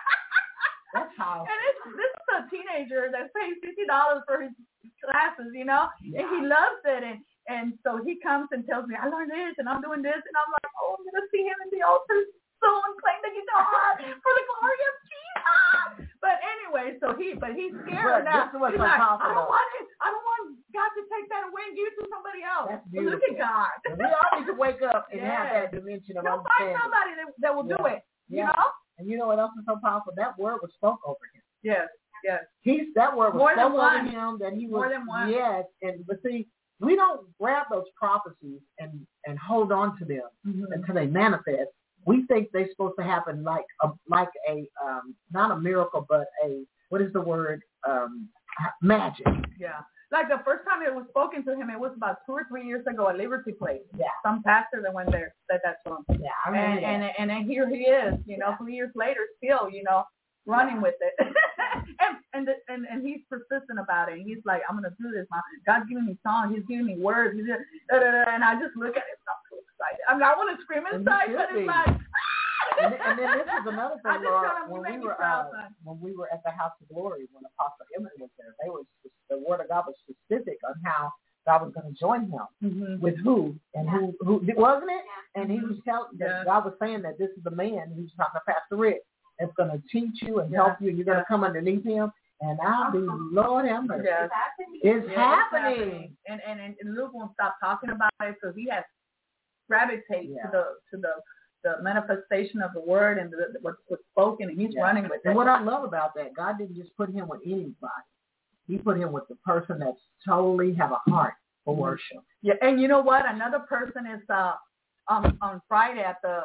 That's how. And this is a teenager that's paying $50 for his classes, and he loves it. And so he comes and tells me, I learned this and I'm doing this. And I'm like, oh, I'm going to see him in the altar soon playing the guitar for the glory of Jesus. But anyway, he's scared now. He's like, I don't want God to take that away and give it to somebody else. That's beautiful. Look at God. We all need to wake up and have that dimension of understanding. Find somebody that will do it. Yeah. And you know what else is so powerful? That word was spoke over him. Yes, yes. That word was spoke over him that he was. More than one. Yes, but see, we don't grab those prophecies and hold on to them until they manifest. We think they're supposed to happen like a not a miracle, but what is the word? Magic. Yeah. Like the first time it was spoken to him, it was about 2 or 3 years ago at Liberty Place. Yeah. Some pastor that went there said that to him. Yeah, I remember that. And then here he is, 3 years later, still, running with it. and he's persistent about it. And he's like, I'm gonna do this, Mom. God's giving me songs. He's giving me words. And I just look at him. I'm so excited. I mean, I want to scream inside, but it's like. And then this is another thing, Laura. When we were at the House of Glory, when Apostle Emmett was there, the Word of God was specific on how God was going to join him with who and who wasn't it? And he was telling that God was saying that this is the man. He was talking to Pastor Rick. That's going to teach you and help you. And you're going to come underneath him. And I'll be, Lord have mercy. Yes. It's happening. And Luke won't stop talking about it, so he has gravitated to the manifestation of the word and what's spoken, and he's running with it. And what I love about that, God didn't just put him with anybody. He put him with the person that's totally have a heart for worship. Yeah, and you know what? Another person is on Friday at the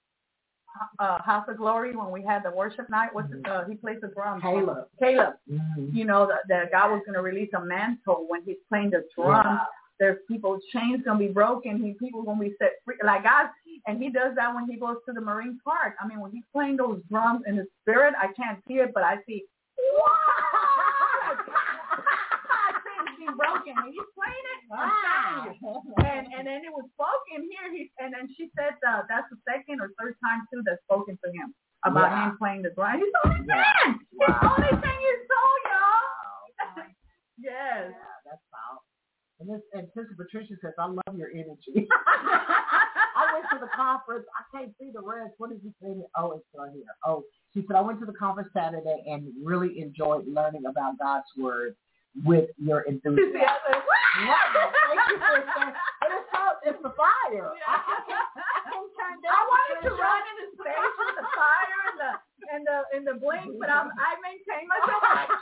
House of Glory when we had the worship night. He plays the drums. Caleb. Mm-hmm. That God was going to release a mantle when he's playing the drums. Yeah. There's chains going to be broken. People going to be set free. Like God, And he does that when he goes to the Marine Park. I mean, when he's playing those drums in the spirit, I can't see it, but I see, things being broken. And he's playing it. And then it was spoken here. And then she said that's the second or third time, too, that's spoken to him about him playing the drum. He's only 10. He's only 10 years old, y'all. Yes. Yeah, that's foul. And Sister Patricia says, I love your energy. I went to the conference. I can't see the rest. What did you say? Oh, it's right here. Oh, she said, I went to the conference Saturday and really enjoyed learning about God's word with your enthusiasm. Thank you, sister. It's the fire. Yeah. I can't turn down. I wanted to run in the stage with the fire and the blink, but I maintain myself.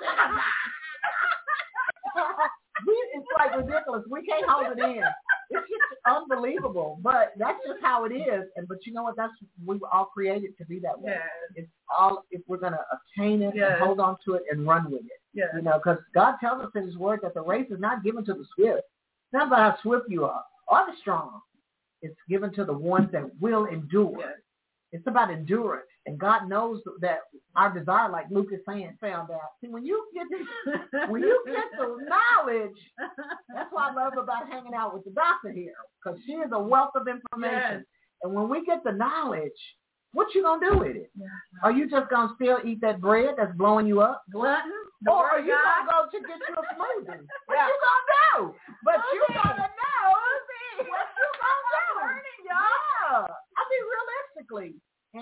It's like ridiculous. We can't hold it in. It's just unbelievable. But that's just how it is. But you know what? We were all created to be that way. Yes. It's all if we're going to obtain it and hold on to it and run with it. Yes. You know, because God tells us in His Word that the race is not given to the swift. It's not about how swift you are or the strong. It's given to the ones that will endure. Yes. It's about endurance. And God knows that our desire, like Luke is saying, found out. See, when you get the knowledge, that's what I love about hanging out with the doctor here, because she is a wealth of information. Yes. And when we get the knowledge, what you going to do with it? Yeah. Are you just going to still eat that bread that's blowing you up? Glutton? Or are you going to go to get you a smoothie? What you going to do? But you got to know what you going to do. Yeah. I mean, realistically.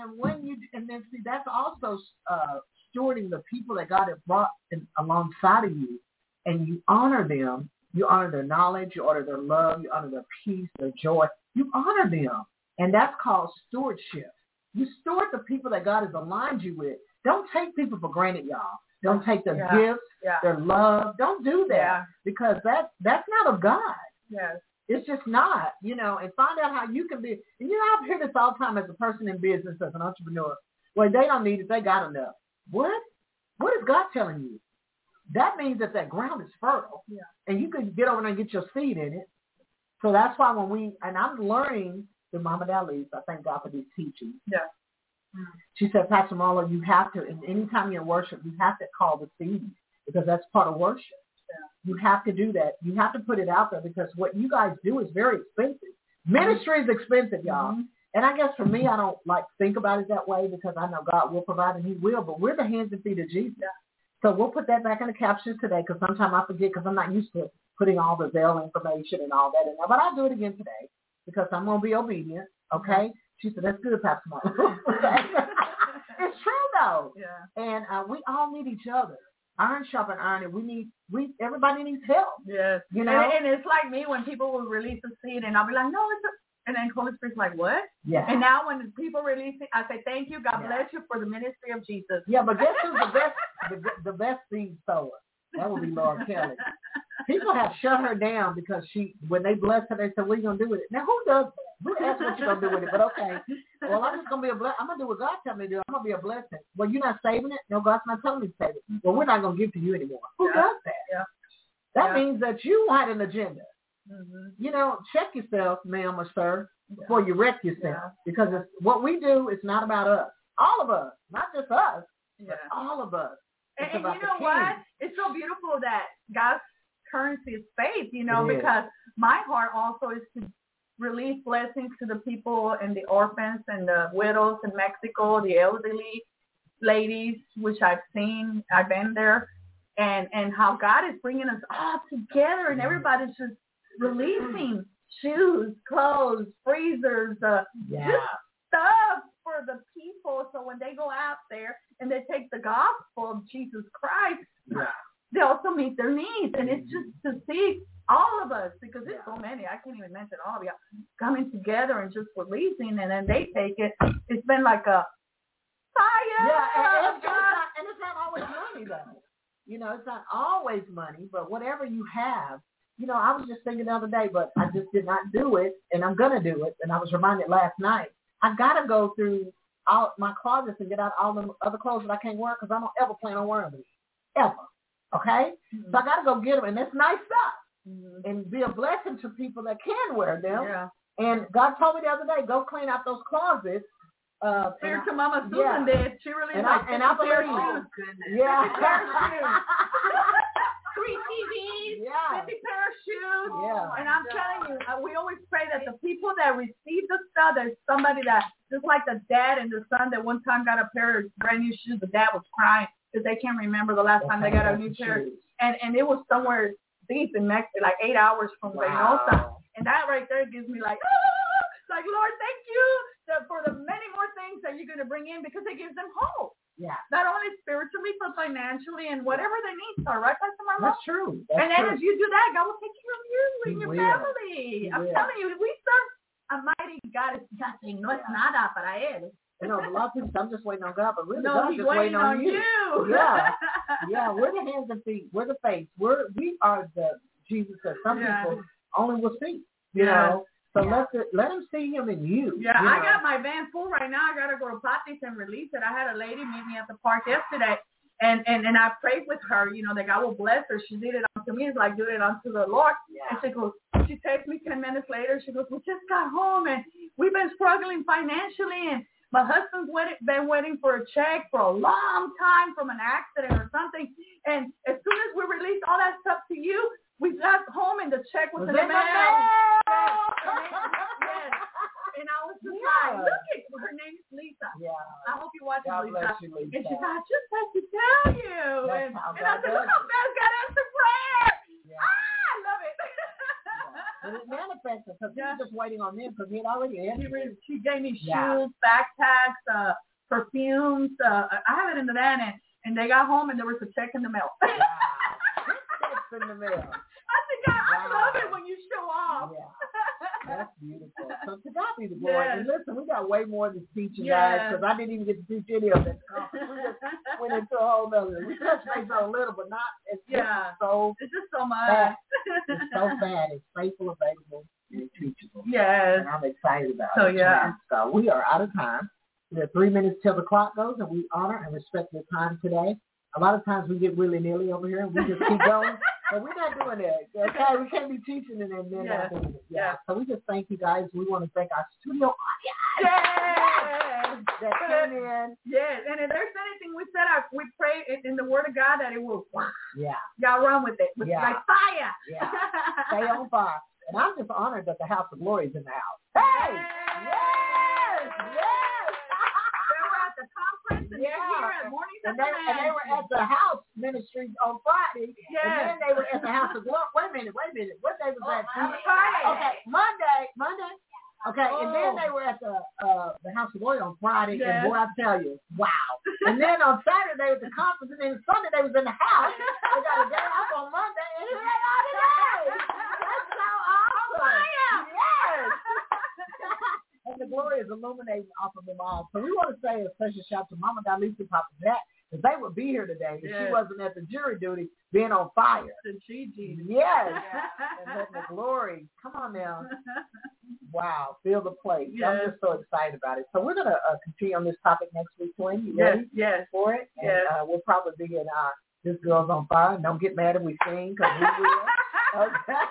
And then see, that's also stewarding the people that God has brought alongside of you, and you honor them. You honor their knowledge. You honor their love. You honor their peace, their joy. You honor them, and that's called stewardship. You steward the people that God has aligned you with. Don't take people for granted, y'all. Don't take their gifts, their love. Don't do that because that's not of God. Yes. It's just not, and find out how you can be. And I hear this all the time as a person in business, as an entrepreneur. Well, they don't need it. They got enough. What? What is God telling you? That means that ground is fertile. Yeah. And you can get over there and get your seed in it. So that's why and I'm learning through Muhammad Ali, so I thank God for these teachings. Yeah. She said, Pastor Marla, you have to, and anytime you're in worship, you have to call the seed because that's part of worship. You have to do that. You have to put it out there because what you guys do is very expensive. Ministry is expensive, y'all. Mm-hmm. And I guess for me, I don't think about it that way because I know God will provide and He will, but we're the hands and feet of Jesus. Yeah. So we'll put that back in the captions today because sometimes I forget because I'm not used to putting all the Zelle information and all that in there. But I'll do it again today because I'm going to be obedient, okay? Mm-hmm. She said, that's good, Pastor Marla. It's true, though. Yeah. And we all need each other. Iron sharpen iron, and everybody needs help. Yes. And it's like me when people will release a seed, and I'll be like, no, and then Holy Spirit's like, what? Yeah. And now when people release it, I say, thank you, God bless you for the ministry of Jesus. Yeah, but guess who's the best seed sower? That would be Laura Kelly. People have shut her down because when they bless her, they said, what are you going to do with it? Now, who does that? Who asks what you're going to do with it? But okay. Well, I'm just going to be a blessing. I'm going to do what God tells me to do. I'm going to be a blessing. Well, you're not saving it? No, God's not telling me to save it. Well, we're not going to give to you anymore. Who does that? Yeah. That means that you had an agenda. Mm-hmm. Check yourself, ma'am or sir, before you wreck yourself. Because what we do is not about us. All of us. Not just us, but all of us. And you know what? It's so beautiful that God's currency is faith, because my heart also is to release blessings to the people and the orphans and the widows in Mexico, the elderly ladies, which I've seen. I've been there. And how God is bringing us all together and everybody's just releasing shoes, clothes, freezers, just stuff for the people. So when they go out there and they take the gospel of Jesus Christ, they also meet their needs. And it's just to see all of us, because there's so many, I can't even mention all of you, coming together and just releasing, and then they take it. It's been like a fire. Yeah, and it's not always money, though. It's not always money, but whatever you have. I was just thinking the other day, but I just did not do it, and I'm going to do it. And I was reminded last night, I got to go through all my closets and get out all the other clothes that I can't wear because I don't ever plan on wearing them. Ever. Okay? Mm-hmm. So I got to go get them, and it's nice stuff. Mm-hmm. And be a blessing to people that can wear them. Yeah. And God told me the other day, go clean out those closets. Spiritual Mama Susan did. She really and like I believe shoes. Yeah. 3 TVs, yeah. 50 pair of shoes. Yeah. And I'm telling you, we always pray that the people that receive the stuff, there's somebody that, just like the dad and the son that one time got a pair of brand new shoes, the dad was crying because they can't remember the last time they got a new pair. And it was somewhere deep in Mexico, like 8 hours from Reynosa. And that right there gives me like, like, Lord, thank you for the many more things that you're going to bring in, because it gives them hope. Yeah. Not only spiritually, but financially and whatever their needs are, right, Pastor Marlo? That's true. And then as you do that, God will take care of you and your family. I'm telling you, we serve a mighty God. It's nothing. No, it's nada para él. You know, a lot of people, I'm just waiting on God, but really, no, God's he's just waiting on you. Yeah. Yeah, we're the hands and feet. We're the face. We are the Jesus that some people only will see, you know. So let him see him in you. Yeah, you I know. got my van full right now. I got to go to Patis and release it. I had a lady meet me at the park yesterday, and I prayed with her, you know, that God will bless her. She did it unto me. It's like doing it unto the Lord. Yeah. And she texts me 10 minutes later. She goes, we just got home, and we've been struggling financially, and my husband's been waiting for a check for a long time from an accident or something. And as soon as we released all that stuff to you, we got home and the check was in the mail. Yes. And I was just like, look at her name is Lisa. Yeah. I hope you watch God Lisa. bless you, Lisa. And she said, I just had to tell you. And I said, look how fast God answered prayer. Yeah. I love it. And it manifested because he was just waiting on them because he had already answered. She gave me shoes, backpacks, perfumes. I have it in the van, and they got home and there was a check in the mail. In the mail. I think I love it when you show off. Yeah. That's beautiful. So to God be the glory. And listen, we got way more to teach you guys because I didn't even get to teach any of it. We just went into a whole nother. We touched base on a little, but not. It's just so much. Fat. It's so bad. It's faithful, available, and teachable. Yes. And I'm excited about it. Yeah. So we are out of time. We have 3 minutes till the clock goes, and we honor and respect your time today. A lot of times we get willy-nilly over here, and we just keep going. But we're not doing that, okay? We can't be teaching and then not doing it. Yeah. So we just thank you guys. We want to thank our studio audience that came in. Yes, and if there's anything we said, we pray in the Word of God that it will. Yeah. Y'all run with it. Like fire. Yeah. Stay on fire. And I'm just honored that the House of Glory is in the house. Hey! Yes! They were at the conference and they're here at Mornings at the Mansion. And they were at the house ministry on Friday. Yes. And then they were at the House of Glory. Wait a minute. What day was that? Friday. Okay, Monday. Okay, and then they were at the House of Glory on Friday. Yes. And boy, I tell you, wow. And then on Saturday they were at the conference, and then Sunday they was in the house. They got a day off on Monday, and here they are today. That's so awesome. Yes. And the glory is illuminating off of them all. So we want to say a special shout out to Mama Dalisa, Papa Jack, because they would be here today if she wasn't at the jury duty being on fire. The Gigi. Yes. And then the glory. Come on now. Wow. Feel the place. Yes. I'm just so excited about it. So we're going to continue on this topic next week, Twin. You ready? Yes. For it? And we'll probably be in This Girl's on Fire. And don't get mad if we sing because we will. Okay.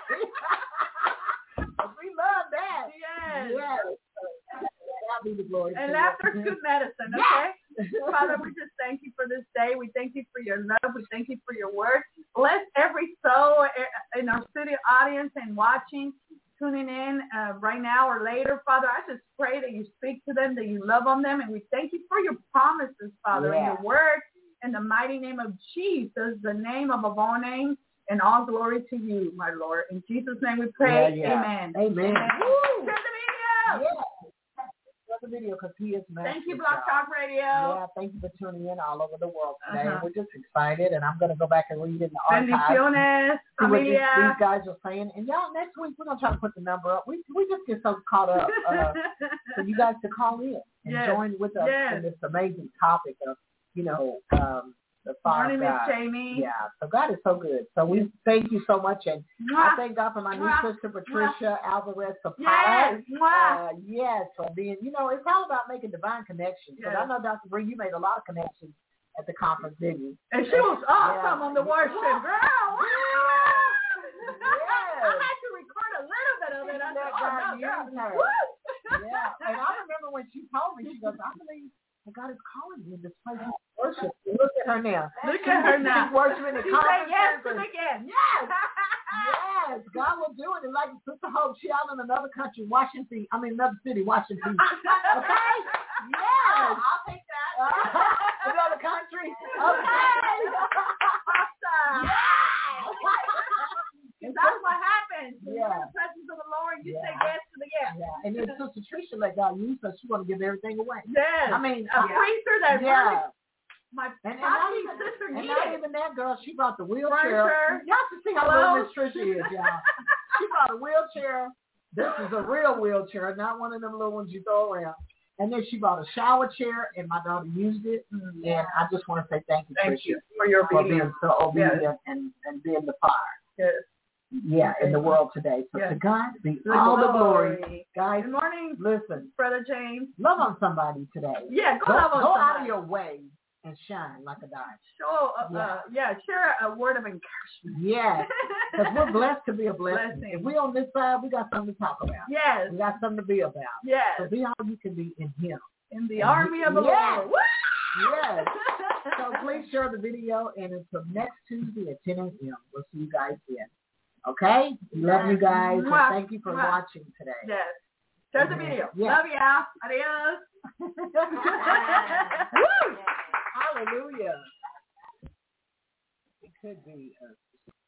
We love that. Yes. That'll be the glory. And laughter's good medicine, okay? Father, we just thank you for this day. We thank you for your love. We thank you for your word. Bless every soul in our studio audience and watching, tuning in right now or later. Father, I just pray that you speak to them, that you love on them, and we thank you for your promises, Father, and your word. In the mighty name of Jesus, the name above all names, and all glory to you, my Lord. In Jesus' name we pray. Amen. Amen. Share the video. Yeah. The video because he is master. Thank you, Blog Talk Radio. Yeah, thank you for tuning in all over the world today. We're just excited, and I'm going to go back and read in the archives. See what these guys are saying. And y'all, next week we're going to try to put the number up. We just get so caught up for you guys to call in and join with us in this amazing topic of, the Father God. Morning, Miss Jamie. Yeah, so God is so good. So we thank you so much, and I thank God for my new sister, Patricia Alvarez Zapata. Yes, for being, it's all about making divine connections. Because I know, Dr. Bree, you made a lot of connections at the conference, didn't you? And she was awesome on the worship, girl. I had to record a little bit of it. I said, let God use her. Yeah. And I remember when she told me, she goes, I believe that God is calling me in this place of worship. Look at her now. Look at her now. She's worshiping in She said yes conferences. again. Yes. Yes, God will do it. And like Sister Hope, she out in another country, another city, Washington. Okay? Yes. I'll take that. Another country. Okay. Awesome. And That's what happens. When you're Yeah. in the presence of the Lord, you Yeah. say yes to the yes. Yeah. And then Sister Tricia let God use her. She want to give everything away. Yes. I mean, a preacher that really, yeah. my And sister not needed. even that girl, she brought the wheelchair. Furniture. Y'all should see how little Miss Tricia is, y'all. She brought a wheelchair. This is a real wheelchair, not one of them little ones you throw around. And then she brought a shower chair, and my daughter used it. And I just want to say thank you, Tricia, for your for obedience. being so obedient and being the fire. Yes. Yeah, in the world today. So Yes. to God be all the glory. Guys, Good morning, listen, Brother James. love on somebody today. Yeah, Go love on out somebody. of your way and shine like a diamond. Show, share a word of encouragement. Yes, because we're blessed to be a blessing. Blessing. If we on this side, we got something to talk about. Yes, We got something to be about. yes. So be all you can be in Him. In the army of the Yes. Lord. Woo! Yes. So please share the video, and until next Tuesday at 10 a.m., we'll see you guys then. Okay? Love you guys, and Mwah. thank you for Mwah. watching today. Yes. Share the Amen. video. Yes. Love y'all. Adios. Hallelujah. It could be